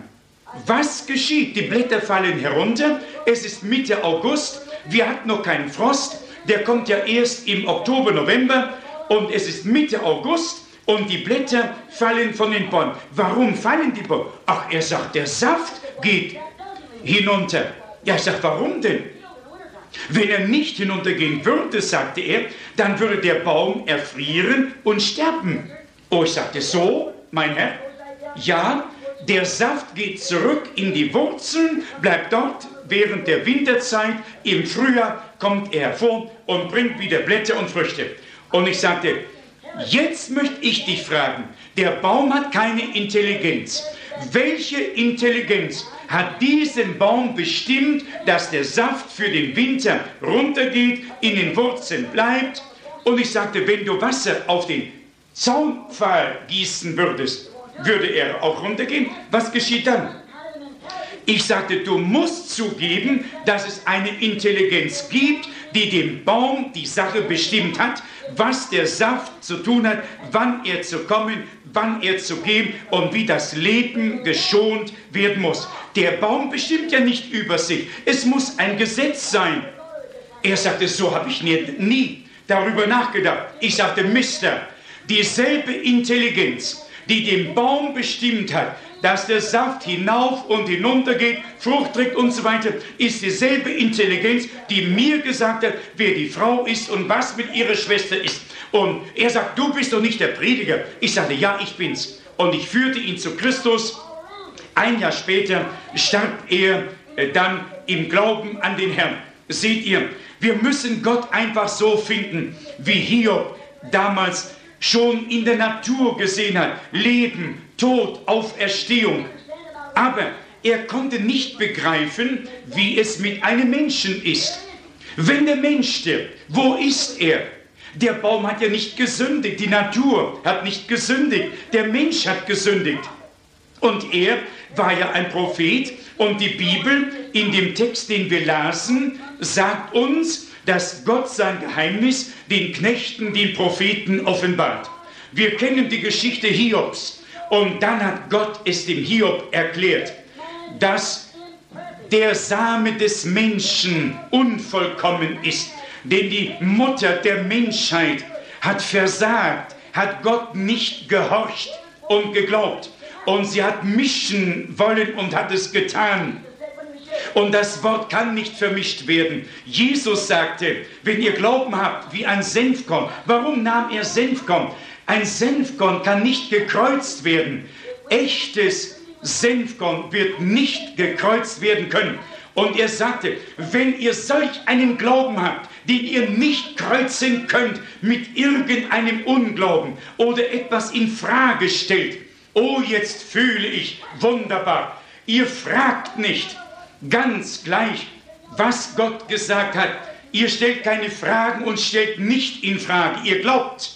was geschieht? Die Blätter fallen herunter, es ist Mitte August, wir hatten noch keinen Frost, der kommt ja erst im Oktober, November, und es ist Mitte August und die Blätter fallen von den Bäumen. Warum fallen die Bäume? Ach, er sagt, der Saft geht hinunter. Ja, ich sage, warum denn? Wenn er nicht hinuntergehen würde, sagte er, dann würde der Baum erfrieren und sterben. Oh, ich sagte, so, mein Herr? Ja, der Saft geht zurück in die Wurzeln, bleibt dort während der Winterzeit. Im Frühjahr kommt er hervor und bringt wieder Blätter und Früchte. Und ich sagte, jetzt möchte ich dich fragen, der Baum hat keine Intelligenz. Welche Intelligenz hat diesen Baum bestimmt, dass der Saft für den Winter runtergeht, in den Wurzeln bleibt? Und ich sagte, wenn du Wasser auf den Zaunpfahl gießen würdest, würde er auch runtergehen. Was geschieht dann? Ich sagte, du musst zugeben, dass es eine Intelligenz gibt, die dem Baum die Sache bestimmt hat, was der Saft zu tun hat, wann er zu kommen, wann er zu gehen und wie das Leben geschont werden muss. Der Baum bestimmt ja nicht über sich. Es muss ein Gesetz sein. Er sagte, so habe ich nie darüber nachgedacht. Ich sagte, Mister, dieselbe Intelligenz, die dem Baum bestimmt hat, dass der Saft hinauf und hinunter geht, Frucht trägt und so weiter, ist dieselbe Intelligenz, die mir gesagt hat, wer die Frau ist und was mit ihrer Schwester ist. Und er sagt, du bist doch nicht der Prediger. Ich sagte, ja, ich bin's. Und ich führte ihn zu Christus. Ein Jahr später starb er dann im Glauben an den Herrn. Seht ihr, wir müssen Gott einfach so finden, wie Hiob damals schon in der Natur gesehen hat. Leben, Tod, Auferstehung. Aber er konnte nicht begreifen, wie es mit einem Menschen ist. Wenn der Mensch stirbt, wo ist er? Der Baum hat ja nicht gesündigt, die Natur hat nicht gesündigt, der Mensch hat gesündigt. Und er war ja ein Prophet, und die Bibel in dem Text, den wir lasen, sagt uns, dass Gott sein Geheimnis den Knechten, den Propheten offenbart. Wir kennen die Geschichte Hiobs, und dann hat Gott es dem Hiob erklärt, dass der Same des Menschen unvollkommen ist, denn die Mutter der Menschheit hat versagt, hat Gott nicht gehorcht und geglaubt, und sie hat mischen wollen und hat es getan. Und das Wort kann nicht vermischt werden. Jesus sagte, wenn ihr Glauben habt wie ein Senfkorn. Warum nahm er Senfkorn? Ein Senfkorn kann nicht gekreuzt werden. Echtes Senfkorn wird nicht gekreuzt werden können. Und er sagte, wenn ihr solch einen Glauben habt, den ihr nicht kreuzen könnt mit irgendeinem Unglauben oder etwas in Frage stellt. Oh, jetzt fühle ich wunderbar. Ihr fragt nicht. Ganz gleich, was Gott gesagt hat. Ihr stellt keine Fragen und stellt nicht in Frage. Ihr glaubt.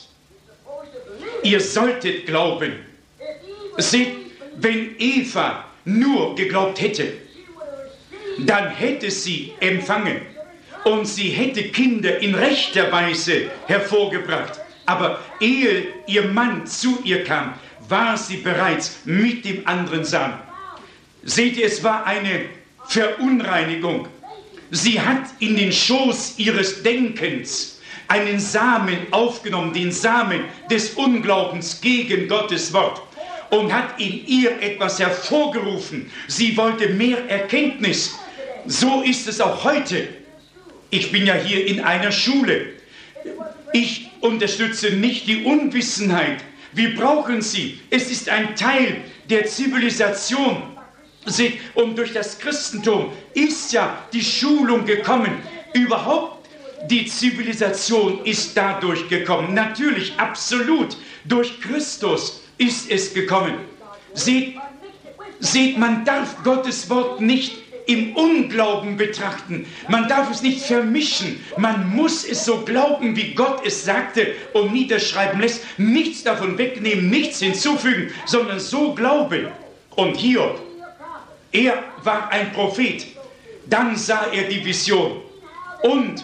Ihr solltet glauben. Seht, wenn Eva nur geglaubt hätte, dann hätte sie empfangen und sie hätte Kinder in rechter Weise hervorgebracht. Aber ehe ihr Mann zu ihr kam, war sie bereits mit dem anderen Samen. Seht ihr, es war eine Verunreinigung. Sie hat in den Schoß ihres Denkens einen Samen aufgenommen, den Samen des Unglaubens gegen Gottes Wort, und hat in ihr etwas hervorgerufen. Sie wollte mehr Erkenntnis. So ist es auch heute. Ich bin ja hier in einer Schule. Ich unterstütze nicht die Unwissenheit. Wir brauchen sie. Es ist ein Teil der Zivilisation. Und durch das Christentum ist ja die Schulung gekommen. Überhaupt die Zivilisation ist dadurch gekommen. Natürlich, absolut. Durch Christus ist es gekommen. Seht, man darf Gottes Wort nicht im Unglauben betrachten. Man darf es nicht vermischen. Man muss es so glauben, wie Gott es sagte und niederschreiben lässt. Nichts davon wegnehmen, nichts hinzufügen, sondern so glauben. Und Hiob, er war ein Prophet. Dann sah er die Vision. Und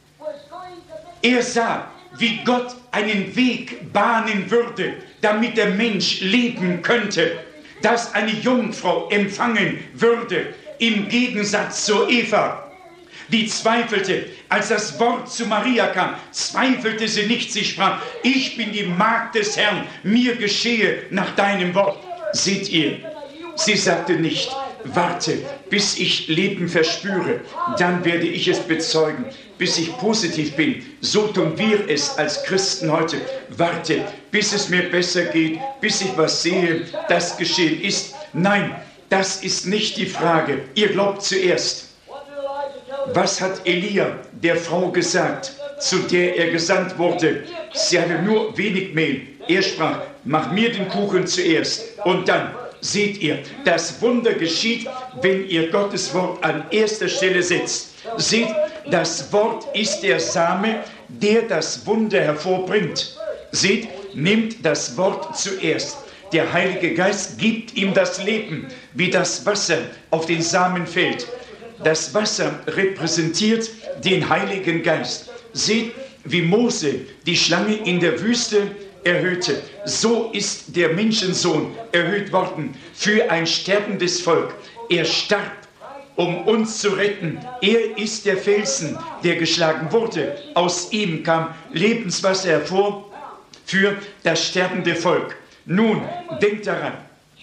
er sah, wie Gott einen Weg bahnen würde, damit der Mensch leben könnte, dass eine Jungfrau empfangen würde, im Gegensatz zur Eva, die zweifelte. Als das Wort zu Maria kam, zweifelte sie nicht. Sie sprach: Ich bin die Magd des Herrn, mir geschehe nach deinem Wort. Seht ihr, sie sagte nicht: Warte, bis ich Leben verspüre, dann werde ich es bezeugen, bis ich positiv bin. So tun wir es als Christen heute. Warte, bis es mir besser geht, bis ich was sehe, das geschehen ist. Nein, das ist nicht die Frage. Ihr glaubt zuerst. Was hat Elia der Frau gesagt, zu der er gesandt wurde? Sie hatte nur wenig Mehl. Er sprach: Mach mir den Kuchen zuerst und dann. Seht ihr, das Wunder geschieht, wenn ihr Gottes Wort an erster Stelle setzt. Seht, das Wort ist der Same, der das Wunder hervorbringt. Seht, nehmt das Wort zuerst. Der Heilige Geist gibt ihm das Leben, wie das Wasser auf den Samen fällt. Das Wasser repräsentiert den Heiligen Geist. Seht, wie Mose die Schlange in der Wüste erhöhte. So ist der Menschensohn erhöht worden für ein sterbendes Volk. Er starb, um uns zu retten. Er ist der Felsen, der geschlagen wurde. Aus ihm kam Lebenswasser hervor für das sterbende Volk. Nun, denkt daran,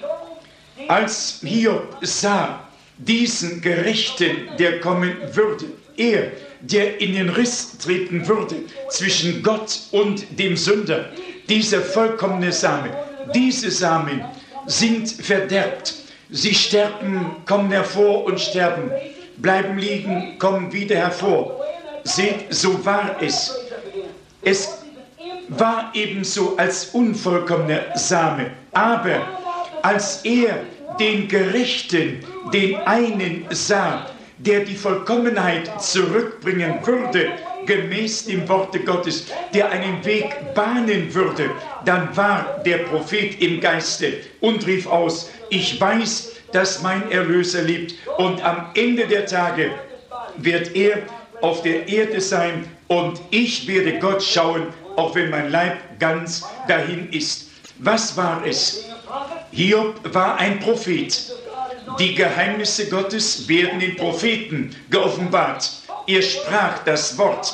als Hiob sah diesen Gerechten, der kommen würde, er, der in den Riss treten würde zwischen Gott und dem Sünder, dieser vollkommene Same, diese Samen sind verderbt. Sie sterben, kommen hervor und sterben, bleiben liegen, kommen wieder hervor. Seht, so war es. Es war ebenso als unvollkommener Same. Aber als er den Gerechten, den einen sah, der die Vollkommenheit zurückbringen würde, gemäß dem Worte Gottes, der einen Weg bahnen würde, dann war der Prophet im Geiste und rief aus: Ich weiß, dass mein Erlöser lebt, und am Ende der Tage wird er auf der Erde sein und ich werde Gott schauen, auch wenn mein Leib ganz dahin ist. Was war es? Hiob war ein Prophet. Die Geheimnisse Gottes werden den Propheten geoffenbart. Er sprach das Wort,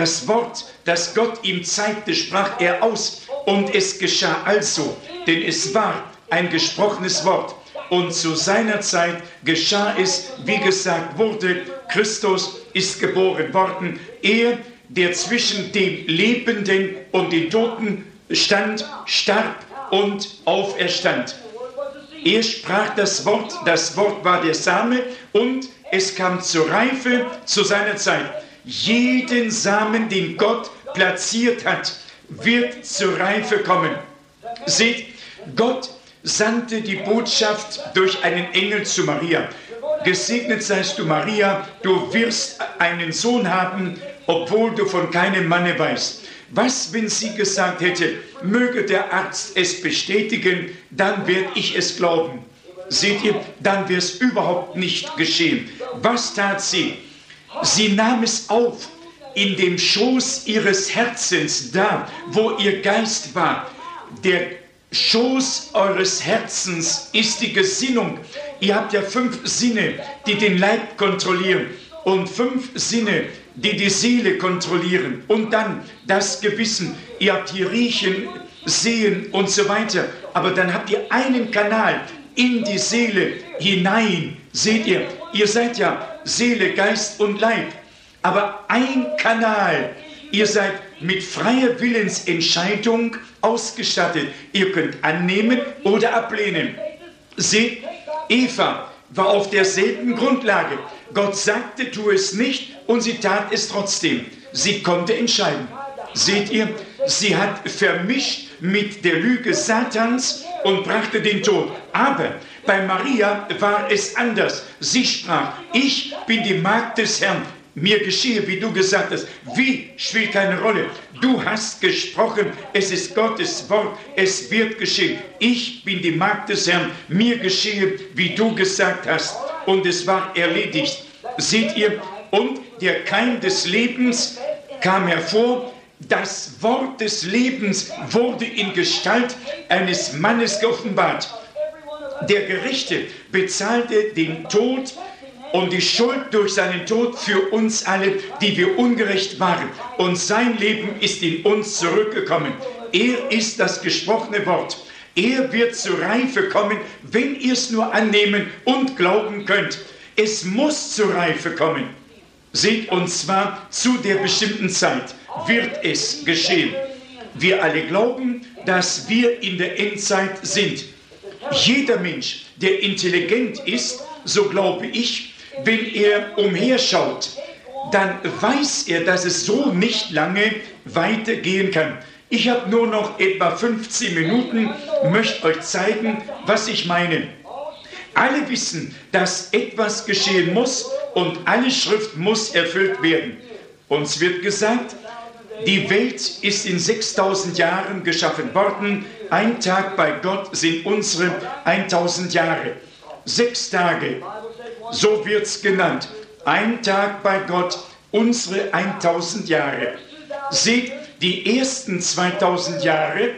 das Gott ihm zeigte, sprach er aus, und es geschah also, denn es war ein gesprochenes Wort. Und zu seiner Zeit geschah es, wie gesagt wurde, Christus ist geboren worden. Er, der zwischen dem Lebenden und den Toten stand, starb und auferstand. Er sprach das Wort war der Same, und es kam zur Reife zu seiner Zeit. Jeden Samen, den Gott platziert hat, wird zur Reife kommen. Seht, Gott sandte die Botschaft durch einen Engel zu Maria. Gesegnet seist du, Maria, du wirst einen Sohn haben, obwohl du von keinem Manne weißt. Was, wenn sie gesagt hätte: Möge der Arzt es bestätigen, dann werde ich es glauben. Seht ihr, dann wäre es überhaupt nicht geschehen. Was tat sie? Sie nahm es auf in dem Schoß ihres Herzens, da, wo ihr Geist war. Der Schoß eures Herzens ist die Gesinnung. Ihr habt ja 5 Sinne, die den Leib kontrollieren und 5 Sinne, die die Seele kontrollieren. Und dann das Gewissen. Ihr habt hier Riechen, Sehen und so weiter. Aber dann habt ihr einen Kanal in die Seele hinein. Seht ihr, ihr seid ja Seele, Geist und Leib. Aber ein Kanal. Ihr seid mit freier Willensentscheidung ausgestattet. Ihr könnt annehmen oder ablehnen. Seht, Eva war auf derselben Grundlage. Gott sagte, tu es nicht, und sie tat es trotzdem. Sie konnte entscheiden. Seht ihr, sie hat vermischt mit der Lüge Satans und brachte den Tod. Aber bei Maria war es anders. Sie sprach, ich bin die Magd des Herrn. Mir geschehe, wie du gesagt hast. Wie spielt keine Rolle. Du hast gesprochen, es ist Gottes Wort, es wird geschehen. Ich bin die Magd des Herrn. Mir geschehe, wie du gesagt hast. Und es war erledigt. Seht ihr, und der Keim des Lebens kam hervor. Das Wort des Lebens wurde in Gestalt eines Mannes geoffenbart. Der Gerechte bezahlte den Tod und die Schuld durch seinen Tod für uns alle, die wir ungerecht waren. Und sein Leben ist in uns zurückgekommen. Er ist das gesprochene Wort. Er wird zur Reife kommen, wenn ihr es nur annehmen und glauben könnt. Es muss zur Reife kommen. Seht, und zwar zu der bestimmten Zeit wird es geschehen. Wir alle glauben, dass wir in der Endzeit sind. Jeder Mensch, der intelligent ist, so glaube ich, wenn er umherschaut, dann weiß er, dass es so nicht lange weitergehen kann. Ich habe nur noch etwa 15 Minuten, möchte euch zeigen, was ich meine. Alle wissen, dass etwas geschehen muss und alle Schrift muss erfüllt werden. Uns wird gesagt, die Welt ist in 6000 Jahren geschaffen worden. Ein Tag bei Gott sind unsere 1000 Jahre. 6 Tage, so wird es genannt. Ein Tag bei Gott, unsere 1000 Jahre. Seht, die ersten 2000 Jahre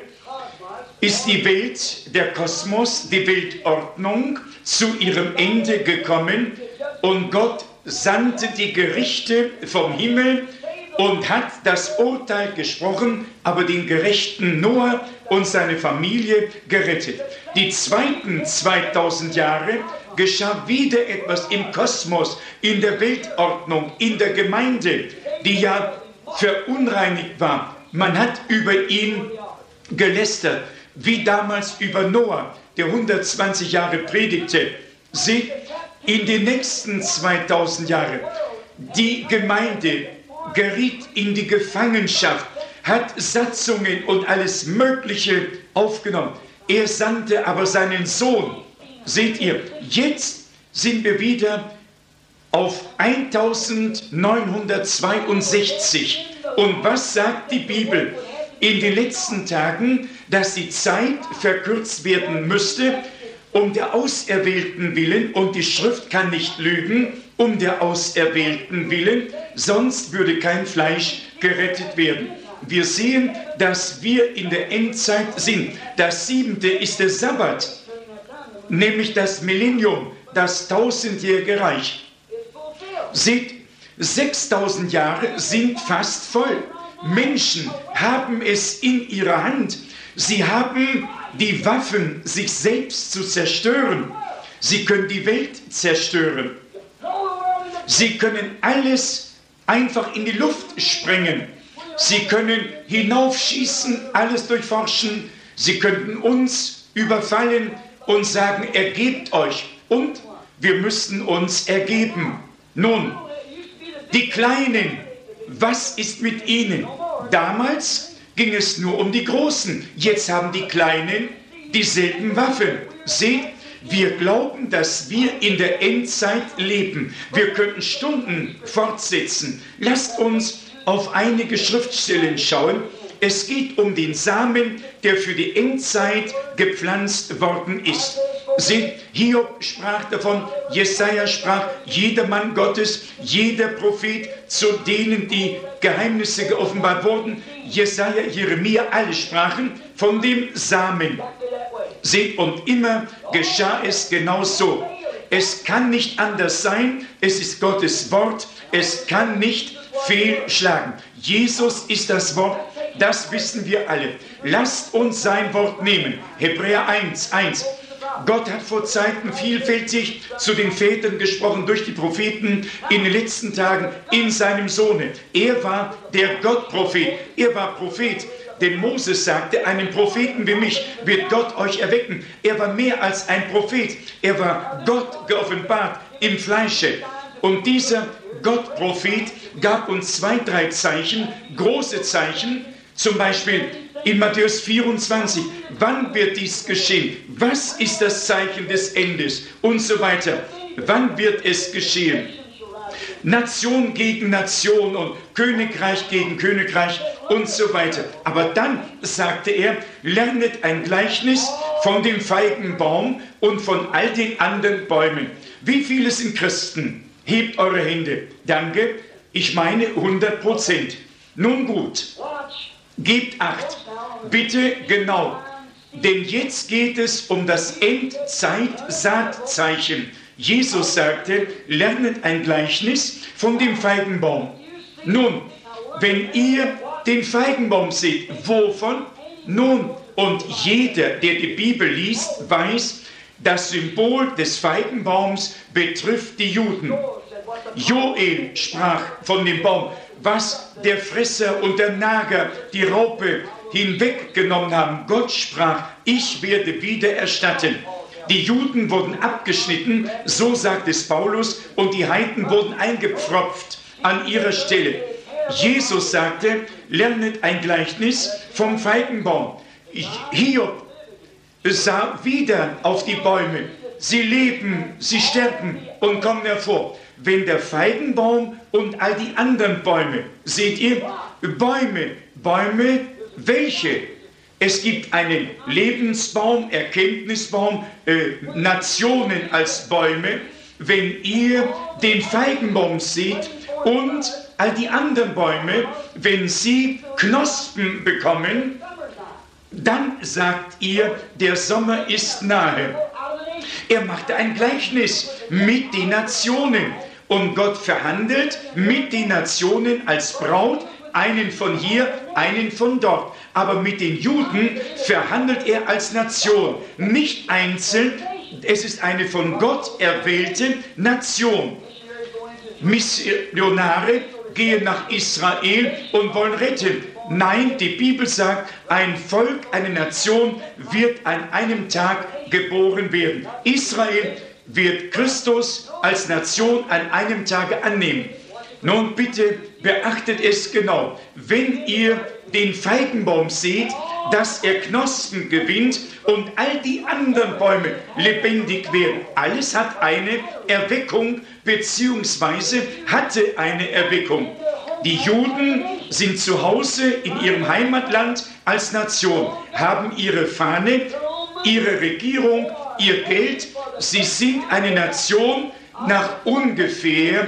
ist die Welt, der Kosmos, die Weltordnung zu ihrem Ende gekommen und Gott sandte die Gerichte vom Himmel und hat das Urteil gesprochen, aber den gerechten Noah und seine Familie gerettet. Die zweiten 2000 Jahre geschah wieder etwas im Kosmos, in der Weltordnung, in der Gemeinde, die ja verunreinigt war. Man hat über ihn gelästert, wie damals über Noah, der 120 Jahre predigte. Seht, in den nächsten 2000 Jahren, die Gemeinde geriet in die Gefangenschaft, hat Satzungen und alles Mögliche aufgenommen. Er sandte aber seinen Sohn. Seht ihr, jetzt sind wir wieder auf 1962. Und was sagt die Bibel? In den letzten Tagen, dass die Zeit verkürzt werden müsste, um der Auserwählten willen, und die Schrift kann nicht lügen, um der Auserwählten willen, sonst würde kein Fleisch gerettet werden. Wir sehen, dass wir in der Endzeit sind. Das 7. ist der Sabbat, nämlich das Millennium, das 1000-jährige Reich. Seht, 6000 Jahre sind fast voll. Menschen haben es in ihrer Hand. Sie haben die Waffen, sich selbst zu zerstören. Sie können die Welt zerstören. Sie können alles einfach in die Luft sprengen. Sie können hinaufschießen, alles durchforschen. Sie könnten uns überfallen und sagen, ergebt euch. Und wir müssten uns ergeben. Nun, die Kleinen, was ist mit ihnen? Damals ging es nur um die Großen. Jetzt haben die Kleinen dieselben Waffen. Seht, wir glauben, dass wir in der Endzeit leben. Wir könnten Stunden fortsetzen. Lasst uns auf einige Schriftstellen schauen. Es geht um den Samen, der für die Endzeit gepflanzt worden ist. Seht, Hiob sprach davon, Jesaja sprach, jeder Mann Gottes, jeder Prophet, zu denen die Geheimnisse geoffenbart wurden, Jesaja, Jeremia, alle sprachen von dem Samen. Seht, und immer geschah es genau so. Es kann nicht anders sein, es ist Gottes Wort, es kann nicht fehlschlagen. Jesus ist das Wort, das wissen wir alle. Lasst uns sein Wort nehmen. Hebräer 1,1. Gott hat vor Zeiten vielfältig zu den Vätern gesprochen, durch die Propheten in den letzten Tagen in seinem Sohne. Er war der Gottprophet, er war Prophet. Denn Moses sagte, einen Propheten wie mich wird Gott euch erwecken. Er war mehr als ein Prophet, er war Gott geoffenbart im Fleische. Und dieser Gottprophet gab uns 2, 3 Zeichen, große Zeichen, zum Beispiel in Matthäus 24, wann wird dies geschehen? Was ist das Zeichen des Endes? Und so weiter. Wann wird es geschehen? Nation gegen Nation und Königreich gegen Königreich und so weiter. Aber dann sagte er, lernet ein Gleichnis von dem Feigenbaum und von all den anderen Bäumen. Wie viele sind Christen? Hebt eure Hände. Danke, ich meine 100%. Nun gut. Gebt Acht, bitte genau, denn jetzt geht es um das Endzeit-Saatzeichen. Jesus sagte, lernet ein Gleichnis von dem Feigenbaum. Nun, wenn ihr den Feigenbaum seht, wovon? Nun, und jeder, der die Bibel liest, weiß, das Symbol des Feigenbaums betrifft die Juden. Joel sprach von dem Baum, was der Fresser und der Nager, die Raupe, hinweggenommen haben. Gott sprach, ich werde wieder erstatten. Die Juden wurden abgeschnitten, so sagt es Paulus, und die Heiden wurden eingepfropft an ihrer Stelle. Jesus sagte, lernet ein Gleichnis vom Feigenbaum. Hiob sah wieder auf die Bäume. Sie leben, sie sterben und kommen hervor. Wenn der Feigenbaum und all die anderen Bäume, seht ihr, Bäume, welche? Es gibt einen Lebensbaum, Erkenntnisbaum, Nationen als Bäume. Wenn ihr den Feigenbaum seht und all die anderen Bäume, wenn sie Knospen bekommen, dann sagt ihr, der Sommer ist nahe. Er machte ein Gleichnis mit den Nationen. Und Gott verhandelt mit den Nationen als Braut, einen von hier, einen von dort. Aber mit den Juden verhandelt er als Nation, nicht einzeln. Es ist eine von Gott erwählte Nation. Missionare gehen nach Israel und wollen retten. Nein, die Bibel sagt, ein Volk, eine Nation wird an einem Tag geboren werden. Israel wird Christus als Nation an einem Tage annehmen. Nun bitte beachtet es genau. Wenn ihr den Feigenbaum seht, dass er Knospen gewinnt und all die anderen Bäume lebendig werden. Alles hat eine Erweckung beziehungsweise hatte eine Erweckung. Die Juden sind zu Hause in ihrem Heimatland als Nation, haben ihre Fahne, ihre Regierung, ihr Geld. Sie sind eine Nation nach ungefähr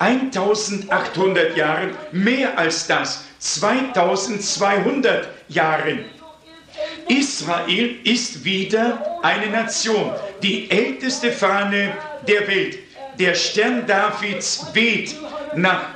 1800 Jahren, mehr als das, 2200 Jahren. Israel ist wieder eine Nation, die älteste Fahne der Welt. Der Stern Davids weht nach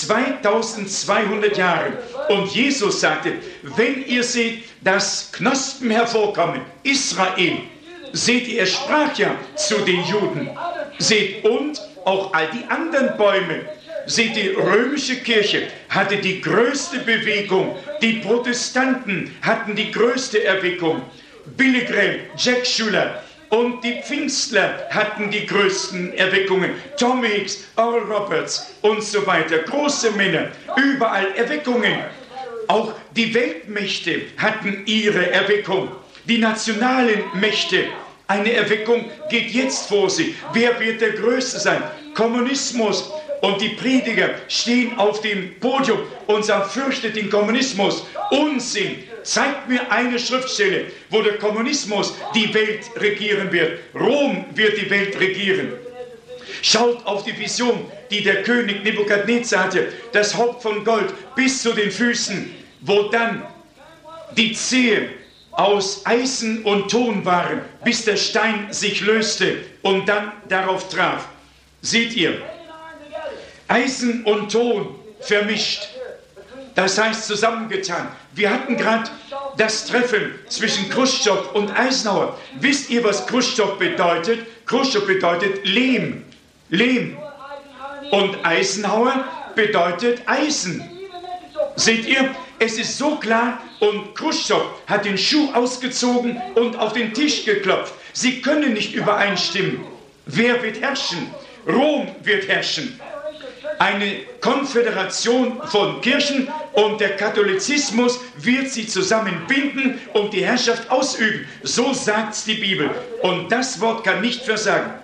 2200 Jahren. Und Jesus sagte, wenn ihr seht, dass Knospen hervorkommen, Israel, seht ihr, er sprach ja zu den Juden, seht und auch all die anderen Bäume. Seht, die römische Kirche hatte die größte Bewegung, die Protestanten hatten die größte Erweckung, Billy Graham, Jack Schuller und die Pfingstler hatten die größten Erweckungen, Tom Hicks, Oral Roberts und so weiter, große Männer, überall Erweckungen. Auch die Weltmächte hatten ihre Erweckung, die nationalen Mächte. Eine Erweckung geht jetzt vor sich. Wer wird der Größte sein? Kommunismus und die Prediger stehen auf dem Podium und sagen, fürchtet den Kommunismus. Unsinn. Zeigt mir eine Schriftstelle, wo der Kommunismus die Welt regieren wird. Rom wird die Welt regieren. Schaut auf die Vision, die der König Nebukadnezar hatte, das Haupt von Gold bis zu den Füßen, wo dann die Zehe aus Eisen und Ton waren, bis der Stein sich löste und dann darauf traf. Seht ihr, Eisen und Ton vermischt, das heißt zusammengetan. Wir hatten gerade das Treffen zwischen Chruschtschow und Eisenhower. Wisst ihr, was Chruschtschow bedeutet? Chruschtschow bedeutet Lehm. Lehm. Und Eisenhower bedeutet Eisen. Seht ihr, es ist so klar, und Chruschtschow hat den Schuh ausgezogen und auf den Tisch geklopft. Sie können nicht übereinstimmen. Wer wird herrschen? Rom wird herrschen. Eine Konföderation von Kirchen, und der Katholizismus wird sie zusammenbinden und die Herrschaft ausüben. So sagt's die Bibel. Und das Wort kann nicht versagen.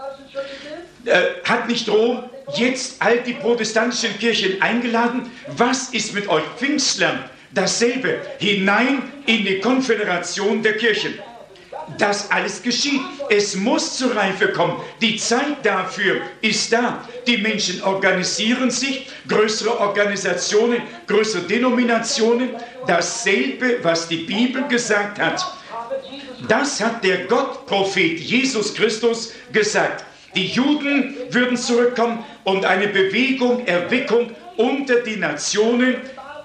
Hat nicht Rom jetzt all die protestantischen Kirchen eingeladen? Was ist mit euch Pfingstlern? Dasselbe, hinein in die Konföderation der Kirchen. Das alles geschieht. Es muss zur Reife kommen. Die Zeit dafür ist da. Die Menschen organisieren sich, größere Organisationen, größere Denominationen. Dasselbe, was die Bibel gesagt hat. Das hat der Gottprophet Jesus Christus gesagt. Die Juden würden zurückkommen und eine Bewegung, Erweckung unter die Nationen.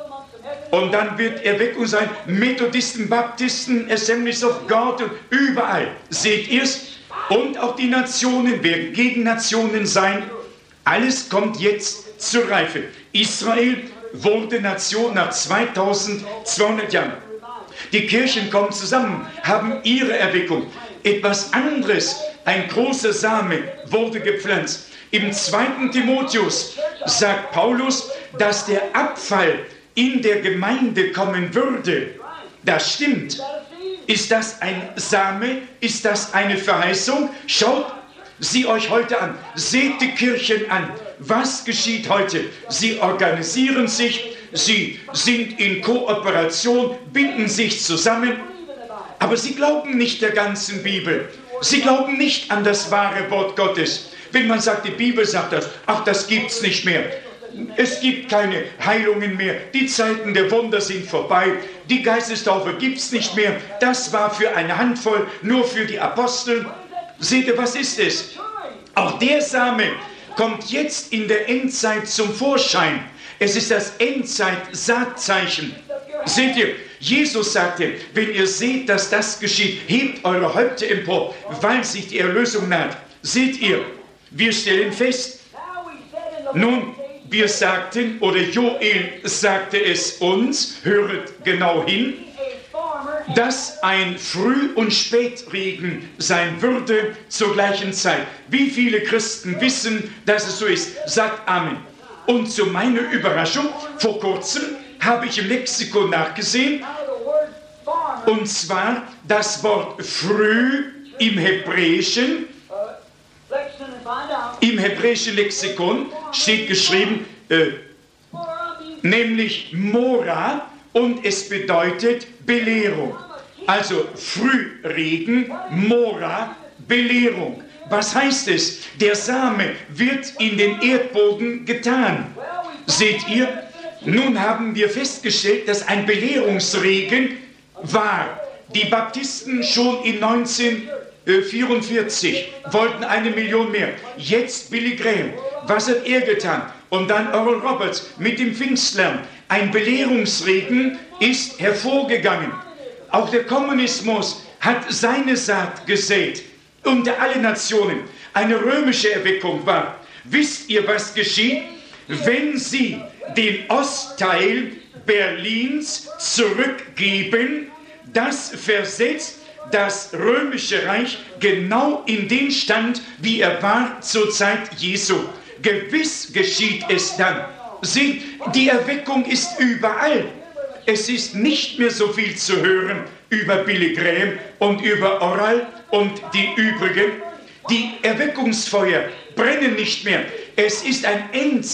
Und dann wird Erweckung sein, Methodisten, Baptisten, Assemblies of God und überall. Seht ihr es? Und auch die Nationen werden Gegennationen sein. Alles kommt jetzt zur Reife. Israel wurde Nation nach 2200 Jahren. Die Kirchen kommen zusammen, haben ihre Erweckung. Etwas anderes, ein großer Same wurde gepflanzt. Im 2. Timotheus sagt Paulus, dass der Abfall in der Gemeinde kommen würde. Das stimmt. Ist das ein Same? Ist das eine Verheißung? Schaut sie euch heute an. Seht die Kirchen an. Was geschieht heute? Sie organisieren sich, sie sind in Kooperation, binden sich zusammen, aber sie glauben nicht der ganzen Bibel. Sie glauben nicht an das wahre Wort Gottes. Wenn man sagt, die Bibel sagt das, ach, das gibt's nicht mehr. Es gibt keine Heilungen mehr. Die Zeiten der Wunder sind vorbei. Die Geistestaufe gibt's nicht mehr. Das war für eine Handvoll, nur für die Apostel. Seht ihr, was ist es? Auch der Same kommt jetzt in der Endzeit zum Vorschein. Es ist das Endzeit-Saatzeichen. Seht ihr, Jesus sagte, wenn ihr seht, dass das geschieht, hebt eure Häupter empor, weil sich die Erlösung naht. Seht ihr, wir stellen fest, nun, wir sagten, oder Joel sagte es uns, höret genau hin, dass ein Früh- und Spätregen sein würde zur gleichen Zeit. Wie viele Christen wissen, dass es so ist? Sagt Amen. Und zu meiner Überraschung, vor kurzem habe ich im Lexikon nachgesehen, und zwar das Wort früh im Hebräischen Lexikon steht geschrieben, nämlich Mora, und es bedeutet Belehrung. Also Frühregen, Mora, Belehrung. Was heißt es? Der Same wird in den Erdboden getan. Seht ihr? Nun haben wir festgestellt, dass ein Belehrungsregen war. Die Baptisten schon in 1944 wollten 1 Million mehr. Jetzt Billy Graham. Was hat er getan? Und dann Oral Roberts mit dem Pfingstlern. Ein Belehrungsregen ist hervorgegangen. Auch der Kommunismus hat seine Saat gesät. Unter alle Nationen. Eine römische Erweckung war. Wisst ihr, was geschieht? Wenn sie den Ostteil Berlins zurückgeben, das versetzt das römische Reich genau in den Stand, wie er war zur Zeit Jesu. Gewiss geschieht es dann. Seht, die Erweckung ist überall. Es ist nicht mehr so viel zu hören über Billy Graham und über Oral und die übrigen. Die Erweckungsfeuer brennen nicht mehr. Es ist ein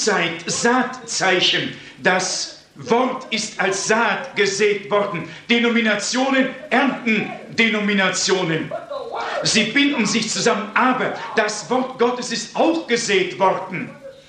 Endzeit-Saatzeichen. Das Wort ist als Saat gesät worden. Denominationen ernten Denominationen. Sie binden sich zusammen, aber das Wort Gottes ist auch gesät worden.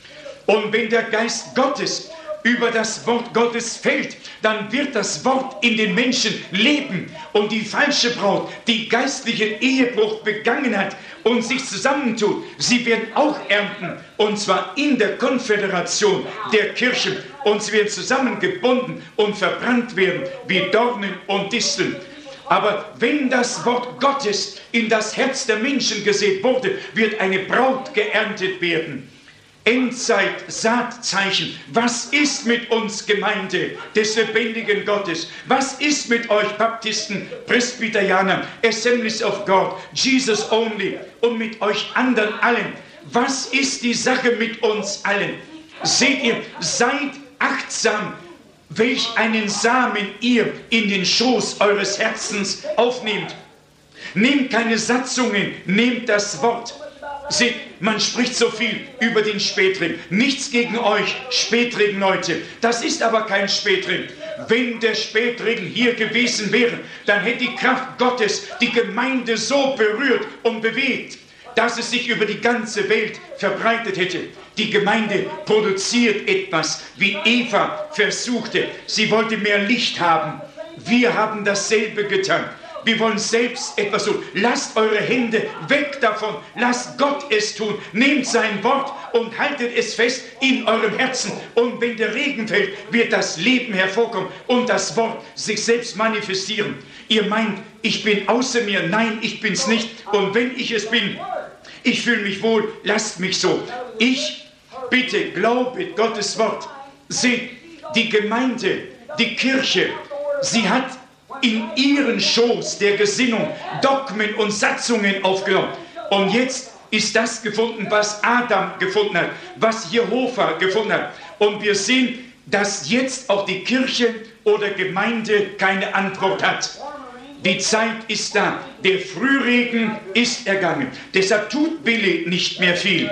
Und wenn der Geist Gottes über das Wort Gottes fällt, dann wird das Wort in den Menschen leben. Und die falsche Braut, die geistlichen Ehebruch begangen hat und sich zusammentut, sie werden auch ernten. Und zwar in der Konföderation der Kirchen. Und sie werden zusammengebunden und verbrannt werden wie Dornen und Disteln. Aber wenn das Wort Gottes in das Herz der Menschen gesät wurde, wird eine Braut geerntet werden. Endzeit, Saatzeichen. Was ist mit uns, Gemeinde des lebendigen Gottes? Was ist mit euch Baptisten, Presbyterianern, Assemblies of God, Jesus Only und mit euch anderen allen? Was ist die Sache mit uns allen? Seht ihr, seid achtsam, welch einen Samen ihr in den Schoß eures Herzens aufnehmt. Nehmt keine Satzungen, nehmt das Wort. Seht, man spricht so viel über den Spätring. Nichts gegen euch, Spätregen Leute. Das ist aber kein Spätring. Wenn der Spätregen hier gewesen wäre, dann hätte die Kraft Gottes die Gemeinde so berührt und bewegt, dass es sich über die ganze Welt verbreitet hätte. Die Gemeinde produziert etwas, wie Eva versuchte. Sie wollte mehr Licht haben. Wir haben dasselbe getan. Wir wollen selbst etwas tun. Lasst eure Hände weg davon. Lasst Gott es tun. Nehmt sein Wort und haltet es fest in eurem Herzen. Und wenn der Regen fällt, wird das Leben hervorkommen und das Wort sich selbst manifestieren. Ihr meint, ich bin außer mir. Nein, ich bin's nicht. Und wenn ich es bin, ich fühle mich wohl. Lasst mich so. Ich bitte, glaubet Gottes Wort. Seht, die Gemeinde, die Kirche, sie hat in ihren Schoß der Gesinnung Dogmen und Satzungen aufgenommen. Und jetzt ist das gefunden, was Adam gefunden hat, was Jehova gefunden hat. Und wir sehen, dass jetzt auch die Kirche oder Gemeinde keine Antwort hat. Die Zeit ist da. Der Frühregen ist ergangen. Deshalb tut Billy nicht mehr viel.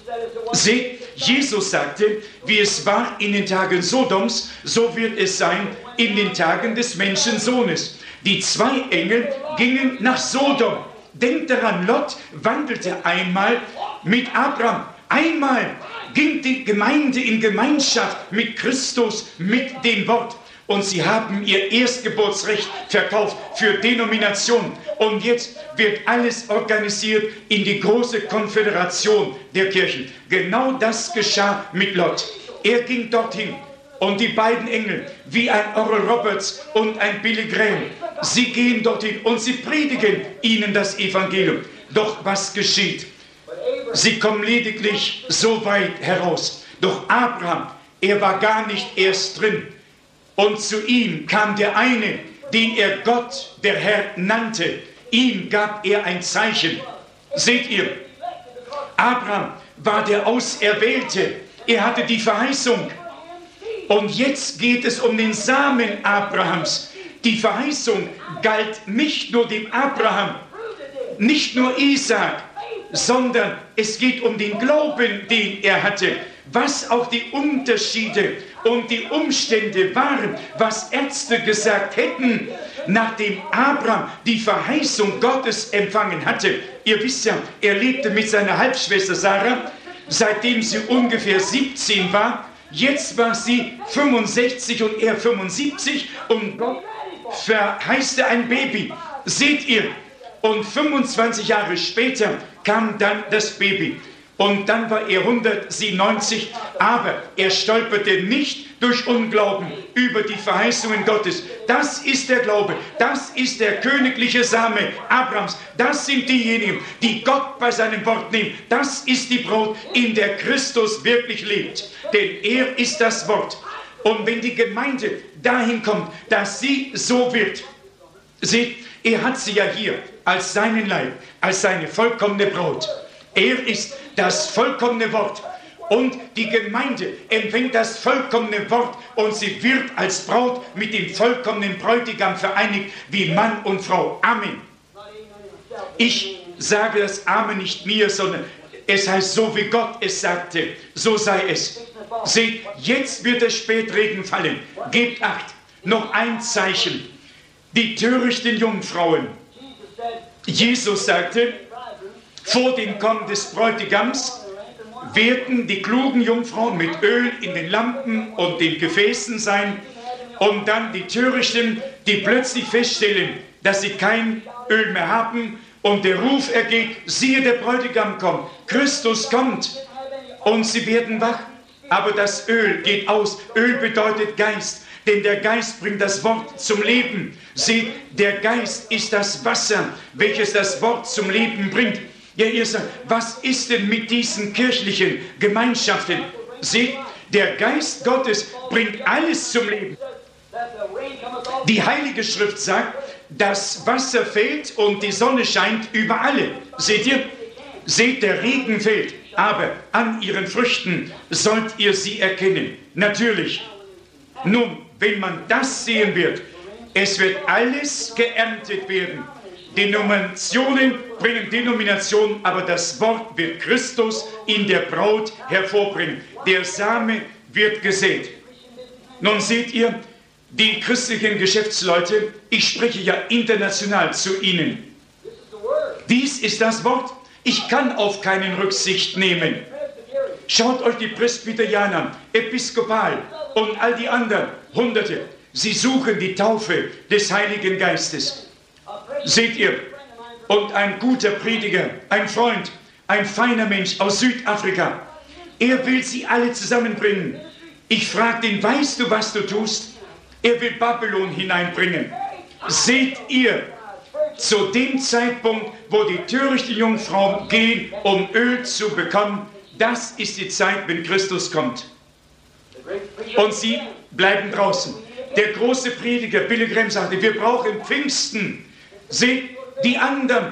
Seht, Jesus sagte, wie es war in den Tagen Sodoms, so wird es sein in den Tagen des Menschensohnes. Die zwei Engel gingen nach Sodom. Denkt daran, Lot wandelte einmal mit Abraham. Einmal ging die Gemeinde in Gemeinschaft mit Christus, mit dem Wort. Und sie haben ihr Erstgeburtsrecht verkauft für Denominationen. Und jetzt wird alles organisiert in die große Konföderation der Kirchen. Genau das geschah mit Lot. Er ging dorthin. Und die beiden Engel, wie ein Oral Roberts und ein Billy Graham, sie gehen dorthin und sie predigen ihnen das Evangelium. Doch was geschieht? Sie kommen lediglich so weit heraus. Doch Abraham, er war gar nicht erst drin. Und zu ihm kam der eine, den er Gott, der Herr, nannte. Ihm gab er ein Zeichen. Seht ihr, Abraham war der Auserwählte. Er hatte die Verheißung. Und jetzt geht es um den Samen Abrahams. Die Verheißung galt nicht nur dem Abraham, nicht nur Isaak, sondern es geht um den Glauben, den er hatte. Was auch die Unterschiede und die Umstände waren, was Ärzte gesagt hätten, nachdem Abraham die Verheißung Gottes empfangen hatte. Ihr wisst ja, er lebte mit seiner Halbschwester Sarah, seitdem sie ungefähr 17 war. Jetzt war sie 65 und er 75 und Gott verheißte ein Baby. Seht ihr? Und 25 Jahre später kam dann das Baby. Und dann war er 197, aber er stolperte nicht durch Unglauben über die Verheißungen Gottes. Das ist der Glaube, das ist der königliche Same Abrahams. Das sind diejenigen, die Gott bei seinem Wort nehmen. Das ist die Braut, in der Christus wirklich lebt. Denn er ist das Wort. Und wenn die Gemeinde dahin kommt, dass sie so wird, seht, er hat sie ja hier als seinen Leib, als seine vollkommene Braut. Er ist das vollkommene Wort. Und die Gemeinde empfängt das vollkommene Wort und sie wird als Braut mit dem vollkommenen Bräutigam vereinigt wie Mann und Frau. Amen. Ich sage das Amen nicht mir, sondern Es heißt, so wie Gott es sagte, so sei es. Seht, jetzt wird der Spätregen fallen. Gebt Acht. Noch ein Zeichen. Die törichten Jungfrauen. Jesus sagte, vor dem Kommen des Bräutigams werden die klugen Jungfrauen mit Öl in den Lampen und den Gefäßen sein und dann die Törichten, die plötzlich feststellen, dass sie kein Öl mehr haben und der Ruf ergeht, siehe, der Bräutigam kommt, Christus kommt und sie werden wach, aber das Öl geht aus. Öl bedeutet Geist, denn der Geist bringt das Wort zum Leben. Seht, der Geist ist das Wasser, welches das Wort zum Leben bringt. Ja, ihr sagt, was ist denn mit diesen kirchlichen Gemeinschaften? Seht, der Geist Gottes bringt alles zum Leben. Die Heilige Schrift sagt, das Wasser fällt und die Sonne scheint über alle. Seht ihr? Seht, der Regen fällt, aber an ihren Früchten sollt ihr sie erkennen. Natürlich. Nun, wenn man das sehen wird, es wird alles geerntet werden. Denominationen bringen Denominationen, aber das Wort wird Christus in der Braut hervorbringen. Der Same wird gesät. Nun seht ihr, die christlichen Geschäftsleute, ich spreche ja international zu ihnen. Dies ist das Wort. Ich kann auf keinen Rücksicht nehmen. Schaut euch die Presbyterianer, Episkopal und all die anderen Hunderte. Sie suchen die Taufe des Heiligen Geistes. Seht ihr, und ein guter Prediger, ein Freund, ein feiner Mensch aus Südafrika, er will sie alle zusammenbringen. Ich frage ihn, weißt du, was du tust? Er will Babylon hineinbringen. Seht ihr, zu dem Zeitpunkt, wo die törichten Jungfrauen gehen, um Öl zu bekommen, das ist die Zeit, wenn Christus kommt. Und sie bleiben draußen. Der große Prediger Billy Graham sagte, wir brauchen Pfingsten. Seht, die anderen,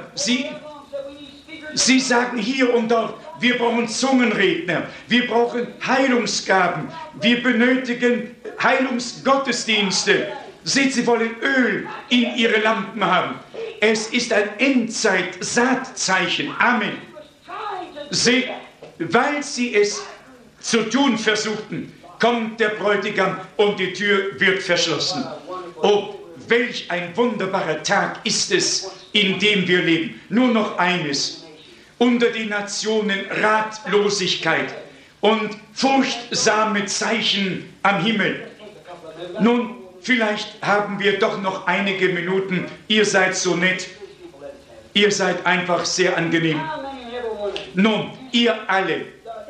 sie sagen hier und dort, wir brauchen Zungenredner, wir brauchen Heilungsgaben, wir benötigen Heilungsgottesdienste. Seht, sie wollen Öl in ihre Lampen haben. Es ist ein Endzeit-Saatzeichen. Amen. Seht, weil sie es zu tun versuchten, kommt der Bräutigam und die Tür wird verschlossen. Oh, welch ein wunderbarer Tag ist es, in dem wir leben. Nur noch eines. Unter den Nationen Ratlosigkeit und furchtsame Zeichen am Himmel. Nun, vielleicht haben wir doch noch einige Minuten. Ihr seid so nett. Ihr seid einfach sehr angenehm. Nun, ihr alle,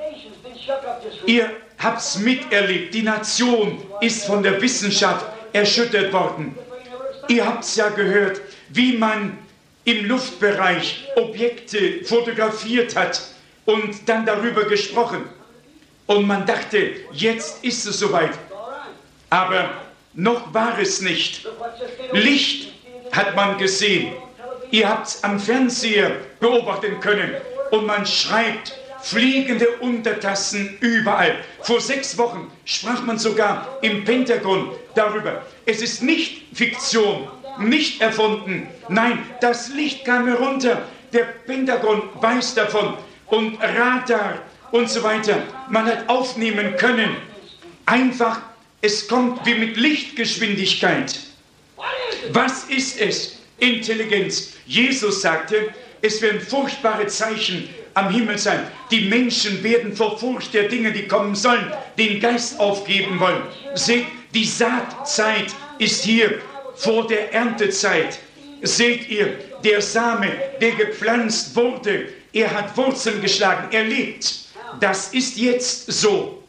ihr habt's miterlebt. Die Nation ist von der Wissenschaft erschüttert worden. Ihr habt's ja gehört, wie man im Luftbereich Objekte fotografiert hat und dann darüber gesprochen. Und man dachte, jetzt ist es soweit. Aber noch war es nicht. Licht hat man gesehen. Ihr habt es am Fernseher beobachten können. Und man schreibt fliegende Untertassen überall. Vor 6 Wochen sprach man sogar im Pentagon darüber. Es ist nicht Fiktion, nicht erfunden. Nein, das Licht kam herunter. Der Pentagon weiß davon. Und Radar und so weiter. Man hat aufnehmen können. Einfach, es kommt wie mit Lichtgeschwindigkeit. Was ist es? Intelligenz. Jesus sagte, es werden furchtbare Zeichen am Himmel sein. Die Menschen werden vor Furcht der Dinge, die kommen sollen, den Geist aufgeben wollen. Seht, die Saatzeit ist hier vor der Erntezeit. Seht ihr, der Same, der gepflanzt wurde, er hat Wurzeln geschlagen, er lebt. Das ist jetzt so.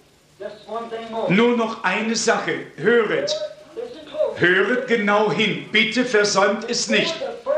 Nur noch eine Sache, höret. Höret genau hin, bitte versäumt es nicht.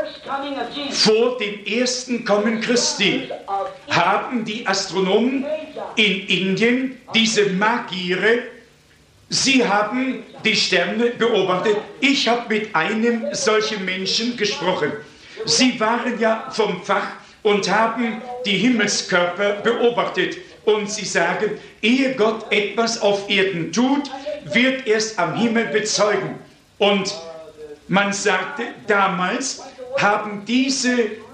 Vor dem ersten Kommen Christi haben die Astronomen in Indien, diese Magiere, sie haben die Sterne beobachtet. Ich habe mit einem solchen Menschen gesprochen. Sie waren ja vom Fach und haben die Himmelskörper beobachtet. Und sie sagen, ehe Gott etwas auf Erden tut, wird er es am Himmel bezeugen. Und man sagte, damals haben diese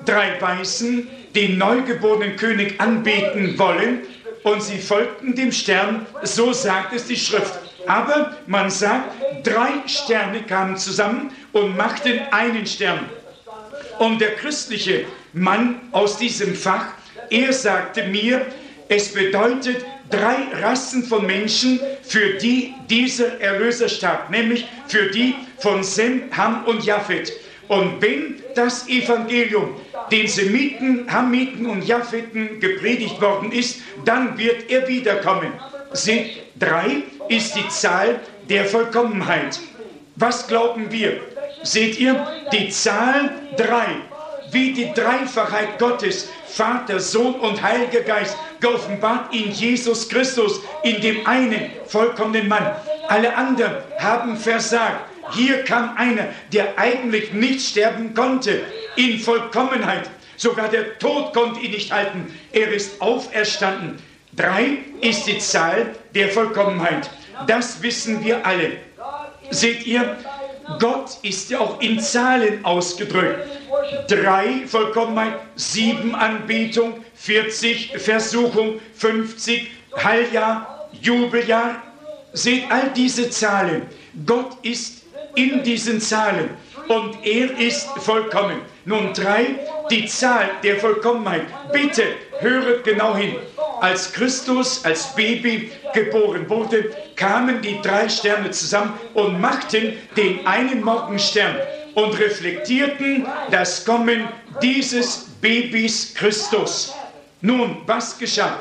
3 Weisen den neugeborenen König anbeten wollen und sie folgten dem Stern, so sagt es die Schrift. Aber man sagt, 3 Sterne kamen zusammen und machten einen Stern. Und der christliche Mann aus diesem Fach, er sagte mir, es bedeutet 3 Rassen von Menschen, für die dieser Erlöser starb, nämlich für die von Sem, Ham und Japhet. Und wenn das Evangelium den Semiten, Hamiten und Japheten gepredigt worden ist, dann wird er wiederkommen. Seht, 3 ist die Zahl der Vollkommenheit. Was glauben wir? Seht ihr, die Zahl 3, wie die Dreifachheit Gottes, Vater, Sohn und Heiliger Geist, geoffenbart in Jesus Christus, in dem einen vollkommenen Mann. Alle anderen haben versagt. Hier kam einer, der eigentlich nicht sterben konnte, in Vollkommenheit. Sogar der Tod konnte ihn nicht halten. Er ist auferstanden. 3 ist die Zahl der Vollkommenheit. Das wissen wir alle. Seht ihr, Gott ist ja auch in Zahlen ausgedrückt. 3 Vollkommenheit, 7 Anbetung, 40 Versuchung, 50 Heiljahr, Jubeljahr. Seht all diese Zahlen. Gott ist in diesen Zahlen und er ist vollkommen. Nun 3, die Zahl der Vollkommenheit. Bitte höret genau hin. Als Christus als Baby geboren wurde, kamen die 3 Sterne zusammen und machten den einen Morgenstern und reflektierten das Kommen dieses Babys Christus. Nun, was geschah?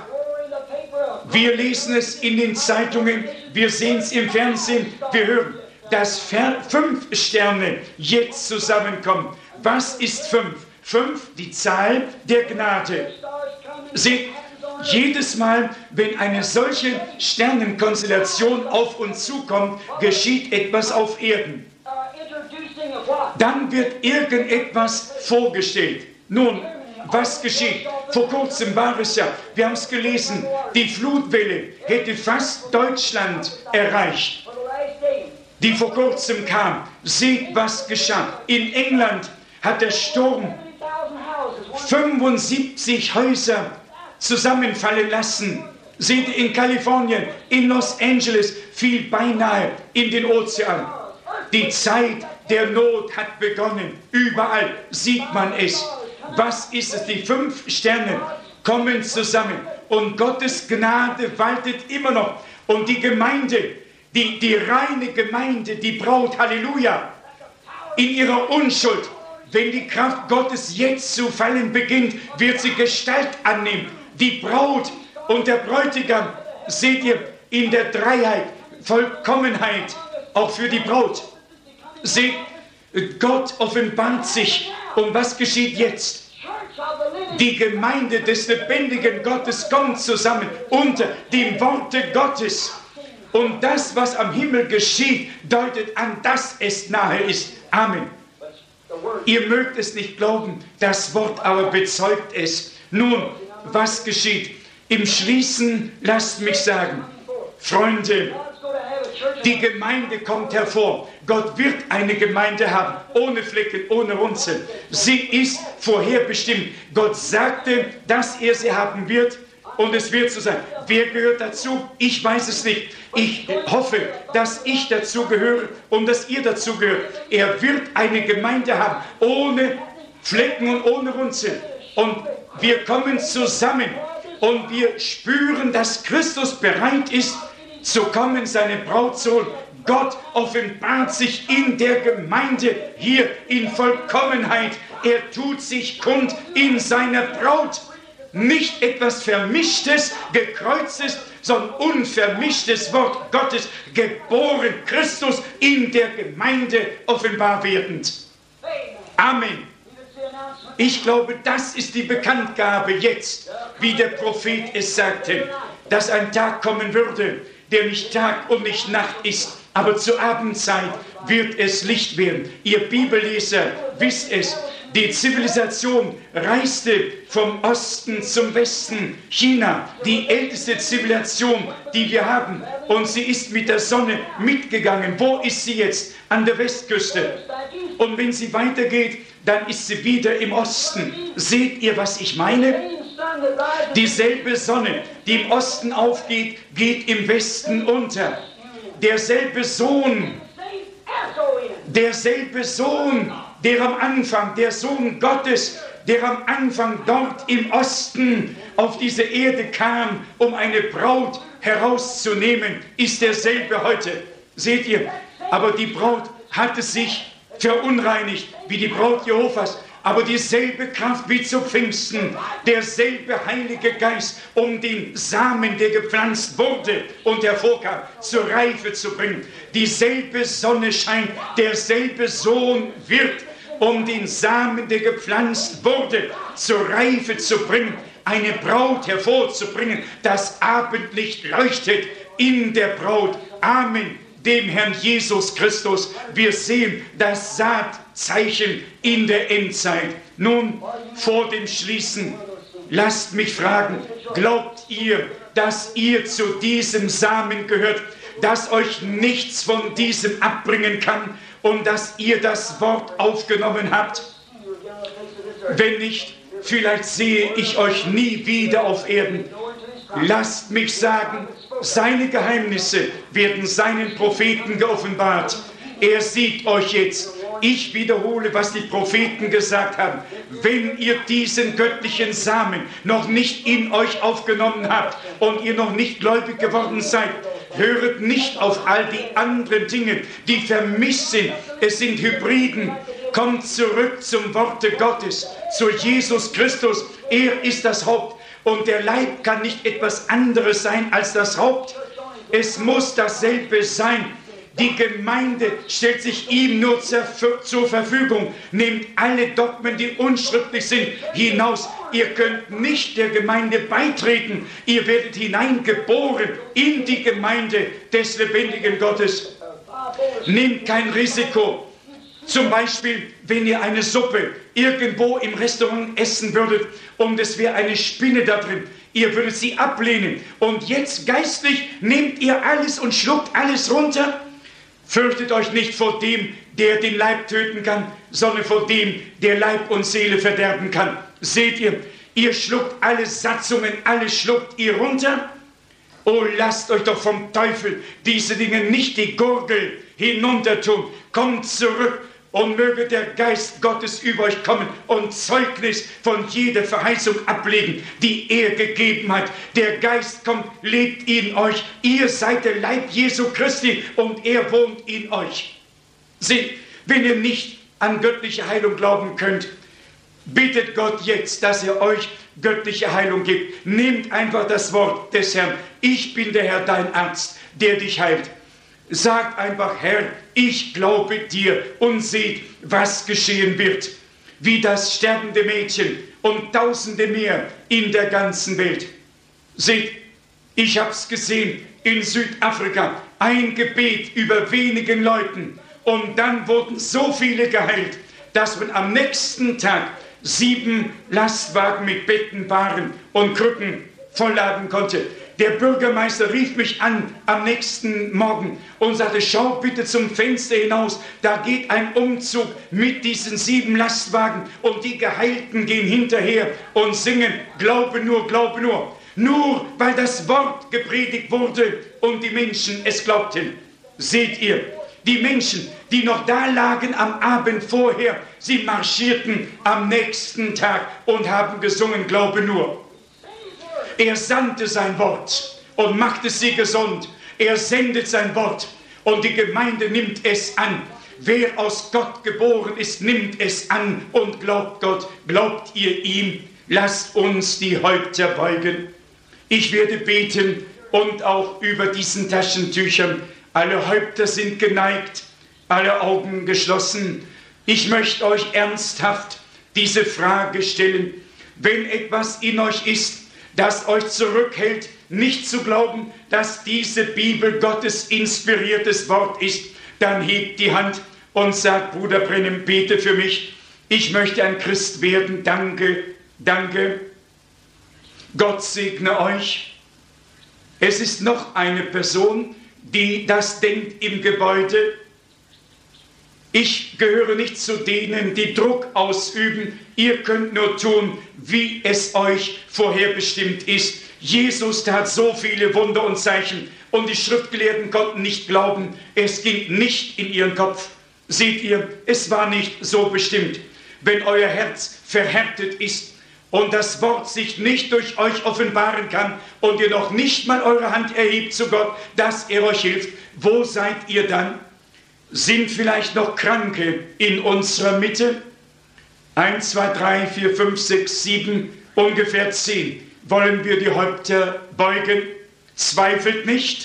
Wir lesen es in den Zeitungen, wir sehen es im Fernsehen, wir hören, dass 5 Sterne jetzt zusammenkommen. Was ist 5? 5, die Zahl der Gnade. Seht, jedes Mal, wenn eine solche Sternenkonstellation auf uns zukommt, geschieht etwas auf Erden. Dann wird irgendetwas vorgestellt. Nun, was geschieht? Vor kurzem war es ja, wir haben es gelesen, die Flutwelle hätte fast Deutschland erreicht, die vor kurzem kam. Seht, was geschah. In England hat der Sturm 75 Häuser zusammenfallen lassen. Seht ihr, in Kalifornien, in Los Angeles fiel beinahe in den Ozean. Die Zeit der Not hat begonnen. Überall sieht man es. Was ist es? Die 5 Sterne kommen zusammen und Gottes Gnade waltet immer noch. Und die Gemeinde, die reine Gemeinde, die Braut, Halleluja, in ihrer Unschuld, wenn die Kraft Gottes jetzt zu fallen beginnt, wird sie Gestalt annehmen. Die Braut und der Bräutigam, seht ihr, in der Dreiheit, Vollkommenheit, auch für die Braut. Seht, Gott offenbart sich. Und was geschieht jetzt? Die Gemeinde des lebendigen Gottes kommt zusammen unter dem Worte Gottes. Und das, was am Himmel geschieht, deutet an, dass es nahe ist. Amen. Ihr mögt es nicht glauben, das Wort aber bezeugt es. Nun, was geschieht? Im Schließen lasst mich sagen, Freunde, die Gemeinde kommt hervor. Gott wird eine Gemeinde haben, ohne Flecken, ohne Runzeln. Sie ist vorherbestimmt. Gott sagte, dass er sie haben wird und es wird so sein. Wer gehört dazu? Ich weiß es nicht. Ich hoffe, dass ich dazu gehöre und dass ihr dazu gehört. Er wird eine Gemeinde haben, ohne Flecken und ohne Runzeln. Und wir kommen zusammen und wir spüren, dass Christus bereit ist, zu kommen, seine Braut zu holen. Gott offenbart sich in der Gemeinde hier in Vollkommenheit. Er tut sich kund in seiner Braut. Nicht etwas Vermischtes, Gekreuztes, sondern unvermischtes Wort Gottes, geboren, Christus in der Gemeinde offenbar werdend. Amen. Ich glaube, das ist die Bekanntgabe jetzt, wie der Prophet es sagte, dass ein Tag kommen würde, der nicht Tag und nicht Nacht ist, aber zur Abendzeit wird es Licht werden. Ihr Bibelleser wisst es, die Zivilisation reiste vom Osten zum Westen, China, die älteste Zivilisation, die wir haben, und sie ist mit der Sonne mitgegangen. Wo ist sie jetzt? An der Westküste. Und wenn sie weitergeht, dann ist sie wieder im Osten. Seht ihr, was ich meine? Dieselbe Sonne, die im Osten aufgeht, geht im Westen unter. Derselbe Sohn, der am Anfang, der Sohn Gottes, der am Anfang dort im Osten auf diese Erde kam, um eine Braut herauszunehmen, ist derselbe heute. Seht ihr? Aber die Braut hatte sich verunreinigt, wie die Braut Jehovas. Aber dieselbe Kraft wie zu Pfingsten, derselbe Heilige Geist, um den Samen, der gepflanzt wurde und hervorkam, zur Reife zu bringen. Dieselbe Sonne scheint, derselbe Sohn wird, um den Samen, der gepflanzt wurde, zur Reife zu bringen, eine Braut hervorzubringen. Das Abendlicht leuchtet in der Braut. Amen. Dem Herrn Jesus Christus. Wir sehen das Saatzeichen in der Endzeit. Nun, vor dem Schließen, lasst mich fragen, glaubt ihr, dass ihr zu diesem Samen gehört, dass euch nichts von diesem abbringen kann und dass ihr das Wort aufgenommen habt? Wenn nicht, vielleicht sehe ich euch nie wieder auf Erden. Lasst mich sagen, seine Geheimnisse werden seinen Propheten geoffenbart. Er sieht euch jetzt. Ich wiederhole, was die Propheten gesagt haben. Wenn ihr diesen göttlichen Samen noch nicht in euch aufgenommen habt und ihr noch nicht gläubig geworden seid, höret nicht auf all die anderen Dinge, die vermisst sind. Es sind Hybriden. Kommt zurück zum Worte Gottes, zu Jesus Christus. Er ist das Haupt. Und der Leib kann nicht etwas anderes sein als das Haupt. Es muss dasselbe sein. Die Gemeinde stellt sich ihm nur zur Verfügung. Nehmt alle Dogmen, die unschriftlich sind, hinaus. Ihr könnt nicht der Gemeinde beitreten. Ihr werdet hineingeboren in die Gemeinde des lebendigen Gottes. Nehmt kein Risiko. Zum Beispiel, wenn ihr eine Suppe irgendwo im Restaurant essen würdet und es wäre eine Spinne da drin, ihr würdet sie ablehnen. Und jetzt geistlich nehmt ihr alles und schluckt alles runter. Fürchtet euch nicht vor dem, der den Leib töten kann, sondern vor dem, der Leib und Seele verderben kann. Seht ihr, ihr schluckt alle Satzungen, alles schluckt ihr runter. Oh, lasst euch doch vom Teufel diese Dinge nicht die Gurgel hinuntertun. Kommt zurück. Und möge der Geist Gottes über euch kommen und Zeugnis von jeder Verheißung ablegen, die er gegeben hat. Der Geist kommt, lebt in euch. Ihr seid der Leib Jesu Christi und er wohnt in euch. Seht, wenn ihr nicht an göttliche Heilung glauben könnt, bittet Gott jetzt, dass er euch göttliche Heilung gibt. Nehmt einfach das Wort des Herrn. Ich bin der Herr, dein Arzt, der dich heilt. Sagt einfach, Herr, ich glaube dir und seht, was geschehen wird. Wie das sterbende Mädchen und Tausende mehr in der ganzen Welt. Seht, ich habe es gesehen in Südafrika. Ein Gebet über wenigen Leuten. Und dann wurden so viele geheilt, dass man am nächsten Tag 7 Lastwagen mit Betten, Waren und Krücken vollladen konnte. Der Bürgermeister rief mich an am nächsten Morgen und sagte, schau bitte zum Fenster hinaus, da geht ein Umzug mit diesen 7 Lastwagen und die Geheilten gehen hinterher und singen, glaube nur, glaube nur. Nur weil das Wort gepredigt wurde und die Menschen es glaubten. Seht ihr, die Menschen, die noch da lagen am Abend vorher, sie marschierten am nächsten Tag und haben gesungen, glaube nur. Er sandte sein Wort und machte sie gesund. Er sendet sein Wort und die Gemeinde nimmt es an. Wer aus Gott geboren ist, nimmt es an und glaubt Gott. Glaubt ihr ihm? Lasst uns die Häupter beugen. Ich werde beten und auch über diesen Taschentüchern. Alle Häupter sind geneigt, alle Augen geschlossen. Ich möchte euch ernsthaft diese Frage stellen. Wenn etwas in euch ist, das euch zurückhält, nicht zu glauben, dass diese Bibel Gottes inspiriertes Wort ist, dann hebt die Hand und sagt, Bruder Brennem, bete für mich. Ich möchte ein Christ werden. Danke, danke. Gott segne euch. Es ist noch eine Person, die das denkt im Gebäude. Ich gehöre nicht zu denen, die Druck ausüben. Ihr könnt nur tun, wie es euch vorherbestimmt ist. Jesus tat so viele Wunder und Zeichen und die Schriftgelehrten konnten nicht glauben. Es ging nicht in ihren Kopf. Seht ihr, es war nicht so bestimmt. Wenn euer Herz verhärtet ist und das Wort sich nicht durch euch offenbaren kann und ihr noch nicht mal eure Hand erhebt zu Gott, dass er euch hilft, wo seid ihr dann? Sind vielleicht noch Kranke in unserer Mitte? 1, 2, 3, 4, 5, 6, 7, ungefähr 10. Wollen wir die Häupter beugen? Zweifelt nicht.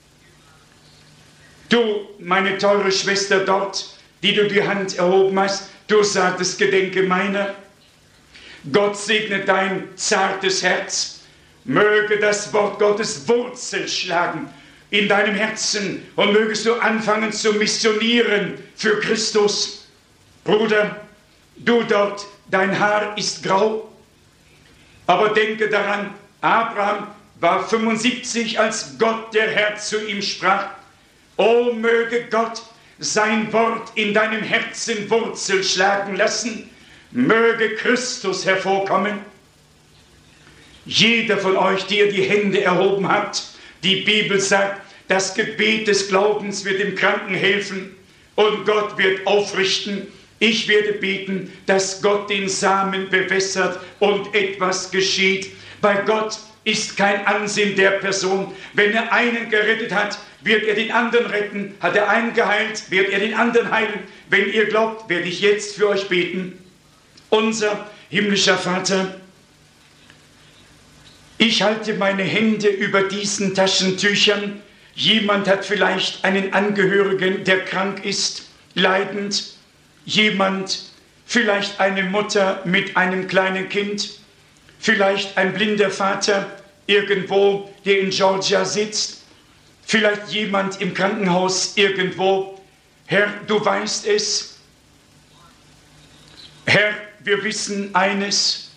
Du, meine teure Schwester dort, die du die Hand erhoben hast, du sagtest, gedenke meiner. Gott segne dein zartes Herz. Möge das Wort Gottes Wurzel schlagen in deinem Herzen und mögest du anfangen zu missionieren für Christus. Bruder, du dort, dein Haar ist grau, aber denke daran, Abraham war 75, als Gott der Herr zu ihm sprach. O möge Gott sein Wort in deinem Herzen Wurzel schlagen lassen, möge Christus hervorkommen. Jeder von euch, der die Hände erhoben hat, die Bibel sagt, das Gebet des Glaubens wird dem Kranken helfen und Gott wird aufrichten. Ich werde beten, dass Gott den Samen bewässert und etwas geschieht. Bei Gott ist kein Ansehen der Person. Wenn er einen gerettet hat, wird er den anderen retten. Hat er einen geheilt, wird er den anderen heilen. Wenn ihr glaubt, werde ich jetzt für euch beten. Unser himmlischer Vater, ich halte meine Hände über diesen Taschentüchern. Jemand hat vielleicht einen Angehörigen, der krank ist, leidend. Jemand, vielleicht eine Mutter mit einem kleinen Kind. Vielleicht ein blinder Vater irgendwo, der in Georgia sitzt. Vielleicht jemand im Krankenhaus irgendwo. Herr, du weißt es. Herr, wir wissen eines,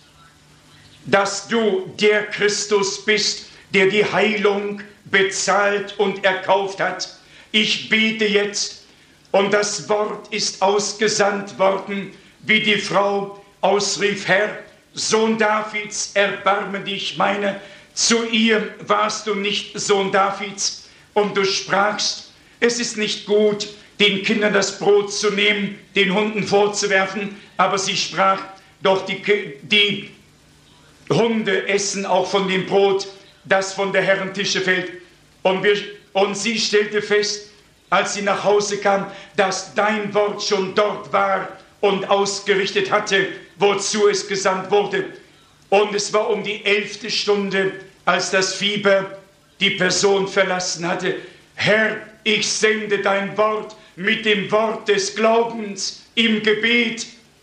dass du der Christus bist, der die Heilung bezahlt und erkauft hat. Ich bete jetzt, und das Wort ist ausgesandt worden, wie die Frau ausrief, Herr, Sohn Davids, erbarme dich meiner. Zu ihr warst du nicht Sohn Davids, und du sprachst, es ist nicht gut, den Kindern das Brot zu nehmen, den Hunden vorzuwerfen, aber sie sprach, doch die Hunde essen auch von dem Brot, das von der Herren Tische fällt. Und sie stellte fest, als sie nach Hause kam, dass dein Wort schon dort war und ausgerichtet hatte, wozu es gesandt wurde. Und es war um die 11. Stunde, als das Fieber die Person verlassen hatte. Herr, ich sende dein Wort mit dem Wort des Glaubens im Gebet,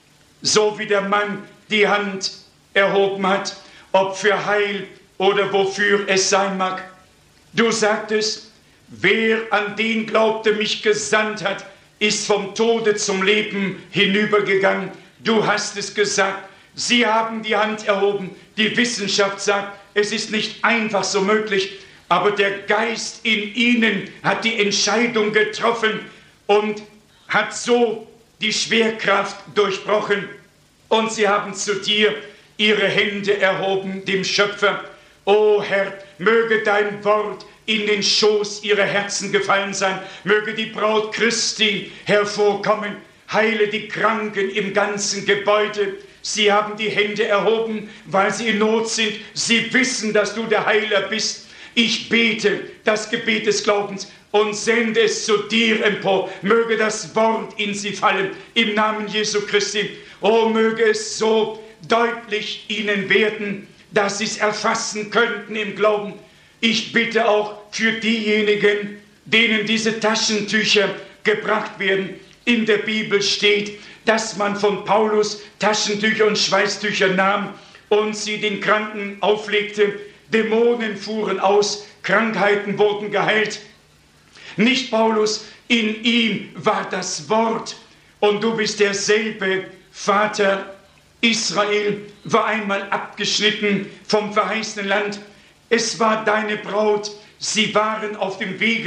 so wie der Mann die Hand erhoben hat, ob für Heil oder wofür es sein mag. Du sagtest, wer an den glaubte, mich gesandt hat, ist vom Tode zum Leben hinübergegangen. Du hast es gesagt. Sie haben die Hand erhoben. Die Wissenschaft sagt, es ist nicht einfach so möglich, aber der Geist in ihnen hat die Entscheidung getroffen und hat so die Schwerkraft durchbrochen. Und sie haben zu dir ihre Hände erhoben, dem Schöpfer. O Herr, möge dein Wort in den Schoß ihrer Herzen gefallen sein. Möge die Braut Christi hervorkommen. Heile die Kranken im ganzen Gebäude. Sie haben die Hände erhoben, weil sie in Not sind. Sie wissen, dass du der Heiler bist. Ich bete das Gebet des Glaubens und sende es zu dir empor. Möge das Wort in sie fallen, im Namen Jesu Christi. Oh, möge es so deutlich ihnen werden, dass sie es erfassen könnten im Glauben. Ich bitte auch für diejenigen, denen diese Taschentücher gebracht werden. In der Bibel steht, dass man von Paulus Taschentücher und Schweißtücher nahm und sie den Kranken auflegte. Dämonen fuhren aus, Krankheiten wurden geheilt. Nicht Paulus, in ihm war das Wort. Und du bist derselbe Vater. Israel war einmal abgeschnitten vom verheißenen Land. Es war deine Braut. Sie waren auf dem Wege,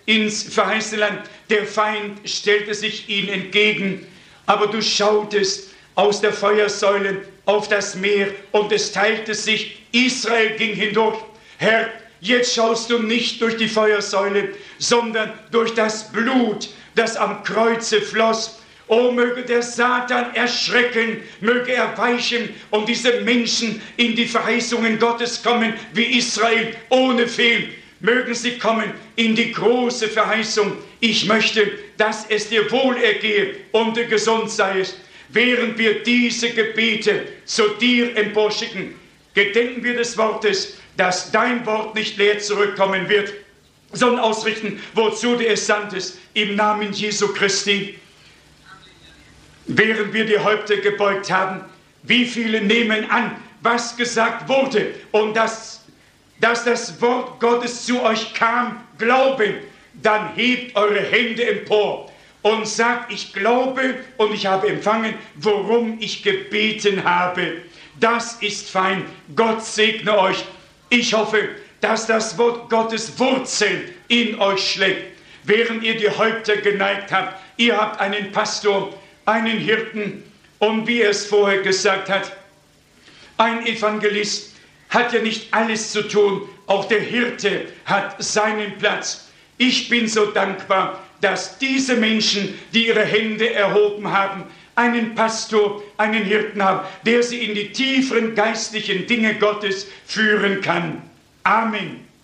ins verheißene Land. Der Feind stellte sich ihnen entgegen, aber du schautest aus der Feuersäule auf das Meer und es teilte sich, Israel ging hindurch. Herr, jetzt schaust du nicht durch die Feuersäule, sondern durch das Blut, das am Kreuze floss. Oh, möge der Satan erschrecken, möge er weichen und diese Menschen in die Verheißungen Gottes kommen, wie Israel, ohne Fehl. Mögen sie kommen in die große Verheißung. Ich möchte, dass es dir wohl ergehe und du gesund seiest. Während wir diese Gebete zu dir emporschicken, gedenken wir des Wortes, dass dein Wort nicht leer zurückkommen wird, sondern ausrichten, wozu du es sandtest, im Namen Jesu Christi. Während wir die Häupter gebeugt haben, wie viele nehmen an, was gesagt wurde und dass das Wort Gottes zu euch kam, glauben, dann hebt eure Hände empor und sagt, ich glaube und ich habe empfangen, worum ich gebeten habe. Das ist fein. Gott segne euch. Ich hoffe, dass das Wort Gottes Wurzeln in euch schlägt. Während ihr die Häupter geneigt habt, ihr habt einen Pastor, einen Hirten und wie er es vorher gesagt hat, ein Evangelist hat ja nicht alles zu tun, auch der Hirte hat seinen Platz. Ich bin so dankbar, dass diese Menschen, die ihre Hände erhoben haben, einen Pastor, einen Hirten haben, der sie in die tieferen geistlichen Dinge Gottes führen kann. Amen.